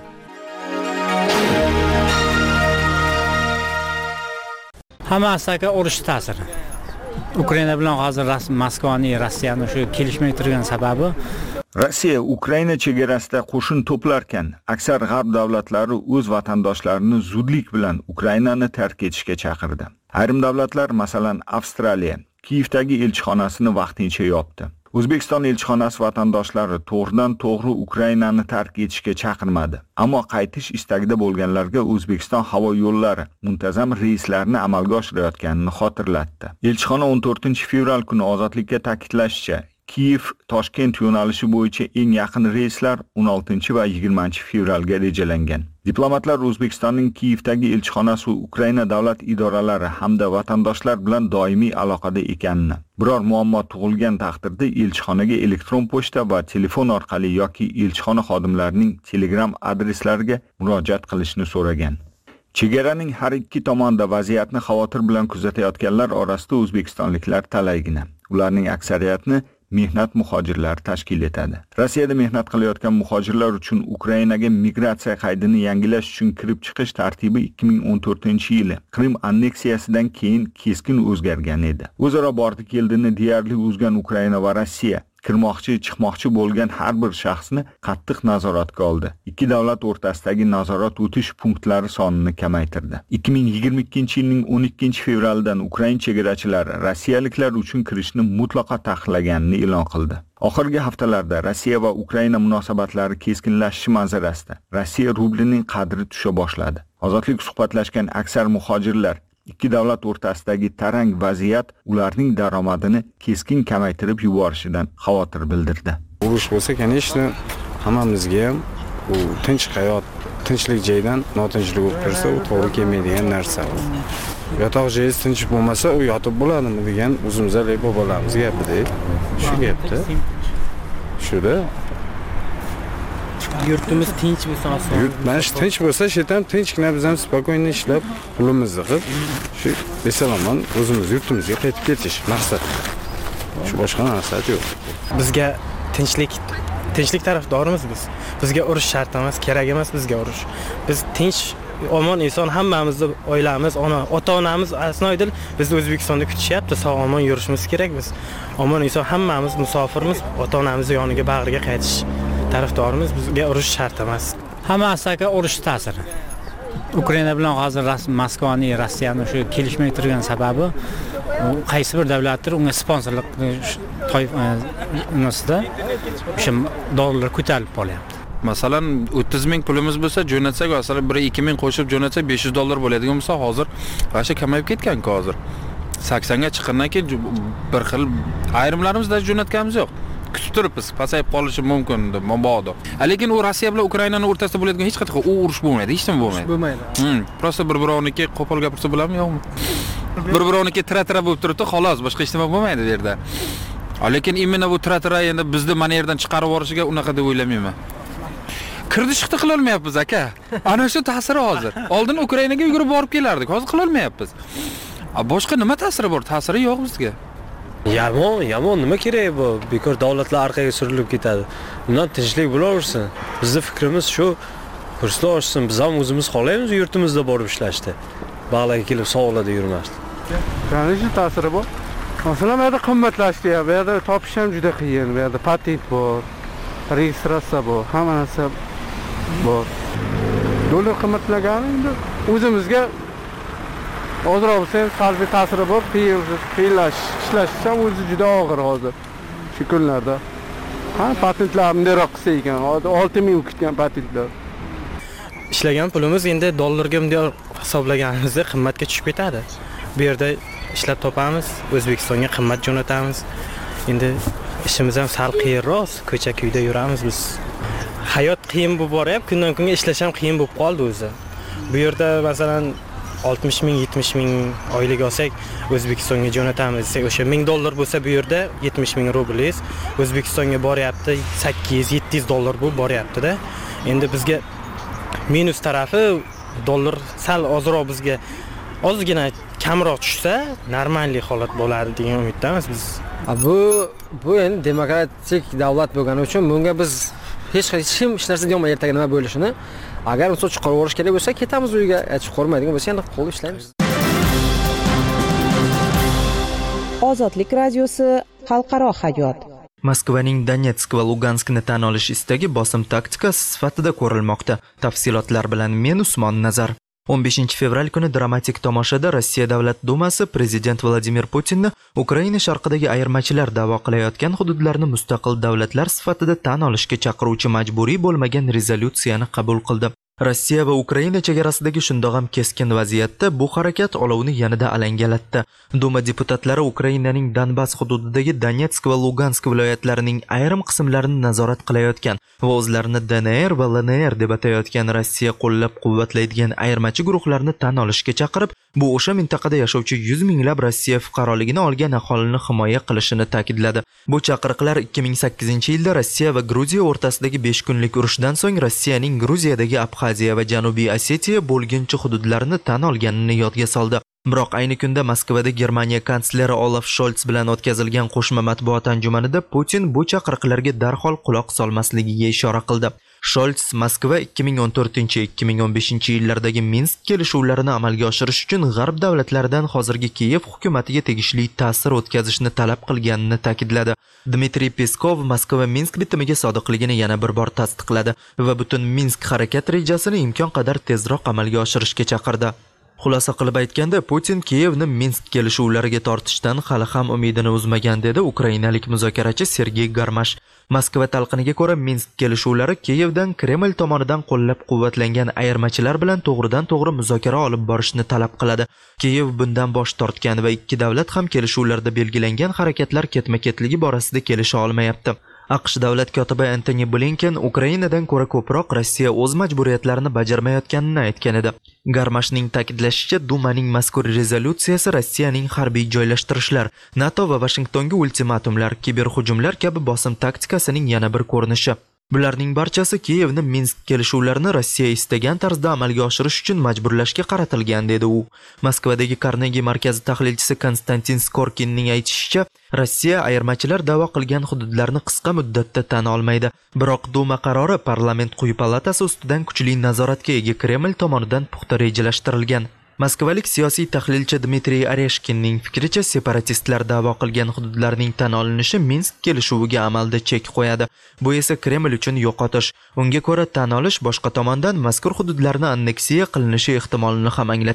Hammasi aka urush ta'siri. Ukraina bilan hozir Moskvaning Rossiyani shu kelishmay turgan sababi Rossiya Ukraina chegarasida qo'shin to'plarkan, aksar g'arb davlatlari o'z vatandoshlarini zudlik bilan Ukrainani tark etishga chaqirdi. Ayrim davlatlar, masalan, Avstraliya, Kiyevdagi elchixonasini vaqtincha yopdi. O'zbekiston elchixonasi vatandoshlari to'g'ridan-to'g'ri Ukrainani tark etishga chaqirmadi. Ammo qaytish istagida bo'lganlarga O'zbekiston havo yo'llari muntazam reyslarni amalga oshirayotganini xotirlatdi. Elchixona o'n to'rtinchi fevral kuni ozodlikka ta'kidlashicha, Kiyev-Toshkent yo'nalishi bo'yicha eng yaqin reyslar o'n oltinchi va yigirmanchi fevralga rejalangan. Diplomatlar O'zbekistonning Kiyevdagi elchixonasi va Ukraina davlat idoralari hamda vatandoshlar bilan doimiy aloqada ekanini, biror muammo tug'ilgan taqdirda elchixonaga elektron pochta va telefon orqali yoki elchixona xodimlarining Telegram adreslariga murojaat qilishni so'ragan. Chegaraning har ikki tomonida vaziyatni xavotir bilan kuzatayotganlar orasida o'zbekistonliklar talaygina. Ularning aksariyatini mehnat muhojirlari tashkil etadi. Rossiyada mehnat qilayotgan muhojirlar uchun Ukrainaga migratsiya qaydini yangilash uchun kirib chiqish tartibi ikki ming o'n to'rtinchi yili Qrim anneksiyasidan keyin keskin o'zgargan edi. O'zaro bordi-keldini deyarli o'zgan Ukraina va Rossiya kirmoqchi, chiqmoqchi bo'lgan har bir shaxsni qattiq nazoratga oldi. Ikki davlat o'rtasidagi nazorat o'tish punktlari sonini kamaytirdi. ikki ming yigirma ikkinchi yilning o'n ikkinchi fevralidan Ukraina chegarachilari rossiyaliklar uchun kirishni mutlaqo taqiqlaganini e'lon qildi. Oxirgi haftalarda Rossiya va Ukraina munosabatlari keskinlashishi manzarasida Rossiya rublining qadri tusha boshladi. Ozodlik suhbatlashgan aksar muhojirlar ikki davlat o'rtasidagi tarang vaziyat ularning daromadini keskin kamaytirib yuborishidan xavotir bildirdi. Urush bo'lsa, конечно, hammamizga ham u tinch hayot, tinchlik joydan notinchlik bo'lib tursa, u to'g'ri kelmaydigan narsa. Yotoq joyingiz tinch bo'lmasa, u yotib bo'ladimi degan o'zimizlar bobolarimiz gapida. Shu gapda. Shuda yurtimiz tinch bo'lsa, oson. Yurt mana shu tinch bo'lsa, shetam tinchgina biz ham spokойно ishlab, pulimizni qilib, shu esalomon o'zimiz yurtimizga qaytib ketish maqsad. Shu boshqa maqsad yo'q. Bizga tinchlik, tinchlik tarafdorimiz biz. Bizga urush shart emas, kerak emas bizga urush. Biz tinch, omon inson hammamizni oilamiz, ona, ota-onamiz asnoydil bizni O'zbekistonda kutishyapti, sog'-omon yurishimiz kerak biz. Omon inson hammamiz musofirmiz, ota-onamizni yoniga, bag'riga qaytish tarafdorimiz, bizga urush shart emas. Hammasi aka urush ta'siri. Ukraina bilan hozir Moskvaning Rossiyani shu kelishmay turgan sababi qaysi bir davlatlar unga sponsorlik toifasida o'sha dollar ko'tarilib qolyapti. Masalan, o'ttiz ming pulimiz bo'lsa, jo'natsak, masalan, bir ikki ming qo'shib jo'natsak besh yuz dollar bo'ladigan bo'lsa, hozir g'asha kamayib ketgan-ku hozir. saksonga chiqqandan keyin bir xil ayrimlarimizda jo'natganimiz yo'q. Kutib turibmiz, pasayib qolishi mumkin deb mabodo. Lekin u Rossiya bilan Ukrainani o'rtasida bo'ladigan hech qanaqa u urush bo'lmaydi, hech nima bo'lmaydi. Bo'lmaydi. Hmm, prosta bir-birovniki qo'pol gapirsa bo'ladimi, yo'qmi? Bir-birovniki tira-tira bo'lib turibdi, xolos, boshqa hech nima bo'lmaydi bu yerda. Lekin imенно bu tira-tira endi bizni mana yerdan chiqarib yuborishiga unaqa deb o'ylamayman. Kirdi chiqdi qila olmayapmiz aka. Ana shu ta'siri hozir. Oldin Ukrainaga yugurib borib kelardik, hozir qila olmayapmiz. Boshqa nima ta'siri bor? Ta'siri yo'q bizga. Yomon, yomon nima kerak bu? Bekor davlatlar orqaga surilib ketadi. Bundan tinchlik bo'laversin. Bizning fikrimiz shu, kurslar oshsin, biz ham o'zimiz xohlaymiz yurtimizda borib ishlashdi. Bag'larga kelib sog'larda yurmasdi. Qanday ta'siri bor? Masalan, bu yerda qimmatlashdi, bu yerda topish ham juda qiyin, bu yerda patent bor, registratsiya bor, hamma narsa bor. Dollar qimmatlagani endi o'zimizga ozroq bo'lsa salbiy ta'siri bor, qiyinlash, ishlash ham o'zi juda og'ir hozir. Shu kunlarda. Ha, patentlar bundaroq qilsa ekan, olti ming kutgan patentlar. Ishlagan pulimiz endi dollarga bunday hisoblaganimizda qimmatga tushib ketadi. Bu yerda ishlab topamiz, O'zbekistonga qimmat jo'natamiz. Endi ishimiz ham sal qiyinroq, ko'cha-kuyda yuramiz biz. Hayot qiyin bo'lib boryapti, kundan kunga ishlash ham qiyin bo'lib qoldi o'zi. Bu yerda masalan oltmish ming yetmish ming oylik olsak, O'zbekistonga jo'natamiz desak, o'sha ming dollar bo'lsa bu yerda yetmish ming rublingiz O'zbekistonga boryapti, sakkiz yetti yuz dollar bo'lib boryapti-da. Endi bizga minus tarafi dollar sal ozroq bizga ozgina kamroq tushsa, normalniy holat bo'ladi degan umiddamiz biz. Bu bu endi demokratik davlat bo'lgani uchun bunga biz hech kim hech narsa deyolmaydi ertaga nima bo'lishini. Agar uncha chiqarib olish kerak bo'lsa, ketamiz uyga. Chiqarmaydigan bo'lsa, endi qo'l ishlaymiz. Ozodlik radiosi xalqaro hayot. Moskvaning Donetsk va Luganskni tan olish istagi bosim taktikasi sifatida ko'rilmoqda. Tafsilotlar bilan men Usmon Nazar. o'n beshinchi fevral kuni dramatik tomoshada Rossiya Davlat Dumasi prezident Vladimir Putinni Ukraina sharqidagi ayirmachilar da'vo qilayotgan hududlarni mustaqil davlatlar sifatida tan olishga chaqiruvchi majburiy bo'lmagan rezolyutsiyani qabul qildi. Rossiya va Ukraina chegarasidagi shundoq ham keskin vaziyatda bu harakat olovni yanada alangalatdi. Duma deputatlari Ukrainaning Donbass hududidagi Donetsk va Lugansk viloyatlarining ayrim qismlarini nazorat qilayotgan va o'zlarini D N R va L N R deb atayotgan Rossiya qo'llab-quvvatlaydigan ayirmachi guruhlarni tan olishga chaqirib, bu o'sha mintaqada yashovchi yuz minglab Rossiya fuqaroligini olgan aholini himoya qilishini ta'kidladi. Bu chaqiriqlar ikki ming sakkizinchi yilda Rossiya va Gruziya o'rtasidagi besh kunlik urushdan so'ng Rossiyaning Gruziyadagi Abxaziya va Janubiy Osetiya bo'lginchi hududlarini tan olganini yodga soldi. Biroq ayni kunda Moskvada Germaniya kansleri Olaf Scholz bilan o'tkazilgan qo'shma matbuot anjumanida Putin bu chaqiriqlarga darhol quloq solmasligiga ishora qildi. Scholz Moskva ikki ming o'n to'rtinchi - ikki ming o'n beshinchi yillardagi Minsk kelishuvlarini amalga oshirish uchun g'arb davlatlaridan hozirgi Kiyev hukumatiga tegishli ta'sir o'tkazishni talab qilganini ta'kidladi. Dmitriy Peskov Moskva Minsk bitimiga sodiqligini yana bir bor tasdiqladi va butun Minsk harakat rejasini imkon qadar tezroq amalga oshirishga chaqirdi. Xulosa qilib aytganda, Putin Kiyevni Minsk kelishuvlariga tortishdan hali ham umidini uzmagan dedi ukrainalik muzokarachi Sergey Garmash. Moskva talqiniga ko'ra Minsk kelishuvlari Kiyevdan Kreml tomonidan qo'llab-quvvatlangan ayirmachilar bilan to'g'ridan-to'g'ri muzokara olib borishni talab qiladi. Kiyev bundan bosh tortgan va ikki davlat ham kelishuvlarda belgilangan harakatlar ketma-ketligi borasida kelisha olmayapti. AQSh davlat kotibi Antony Blinken Ukrainadan ko'ra ko'proq Rossiya o'z majburiyatlarini bajarmayotganini aytgan edi. Garmashning ta'kidlashicha, Dumaning mazkur rezolyutsiyasi Rossiyaning harbiy joylashtirishlar, NATO va Washingtonga ultimatumlar, kiberhujumlar kabi bosim taktikasining yana bir ko'rinishi. Bularning barchasi Kiyevni Minsk kelishuvlarini Rossiya istagan tarzda amalga oshirish uchun majburlashga qaratilgan dedi u. Moskvadagi Carnegie markazi tahlilchisi Konstantin Skorkinning aytishicha, Rossiya ayirmachilar da'vo qilgan hududlarni qisqa muddatda tan olmaydi. Biroq Duma qarori parlament quyi palatasi ustidan kuchli nazoratga ega Kreml tomonidan puxta rejalashtirilgan. Moskvalik siyosiy tahlilchi Dmitriy Areshkinning fikricha, separatistlar da'vo qilgan hududlarning tan olinishi Minsk kelishuviga amalda chek qo'yadi. Bu esa Kreml uchun yo'qotish. Unga ko'ra tan olish boshqa tomondan mazkur hududlarni anneksiya qilinishi ehtimolini ham anglatadi.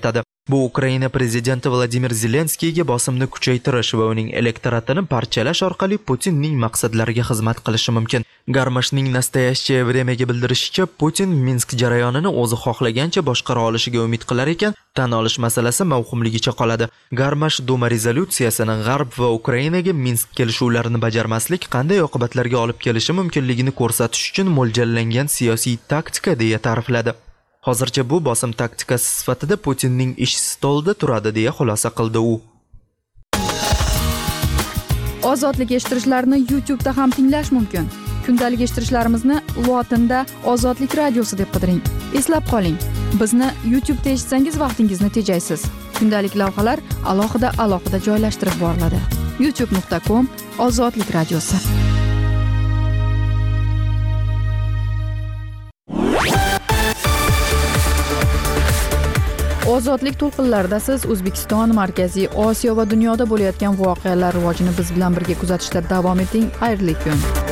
Bu Ukraina prezidenti Vladimir Zelenskiyga bosimni kuchaytirish va uning elektoratini parchalash orqali Putinning maqsadlariga xizmat qilishi mumkin. Garmashning Nastoящее vremyaga bildirishicha, Putin Minsk jarayonini o'zi xohlagancha boshqara olishiga umid qilar ekan, tan olish masalasi mavhumligicha qoladi. Garmash Duma rezolyutsiyasini G'arb va Ukrainaga Minsk kelishuvlarini bajarmaslik qanday oqibatlarga olib kelishi mumkinligini ko'rsatish uchun mo'ljallangan siyosiy taktika deya ta'rifladi. Hozircha bu bosim taktikasi sifatida Putinning ish stolida turadi deya xulosa qildi u. Ozodlik eshittirishlarni YouTube da ham tinglash mumkin. Kundalik eshittirishlarimizni lotinda Ozodlik radiosi deb qidiring. Eslab qoling, bizni YouTube da eshitsangiz vaqtingizni tejaysiz. Kundalik lavhalar alohida alohida joylashtirib boriladi. youtube nuqta com Ozodlik radiosi. Ozodlik to'lqinlarida siz O'zbekiston, Markaziy Osiyo va dunyoda bo'layotgan voqealar rivojini biz bilan birga kuzatishda davom eting. Xayrli kun.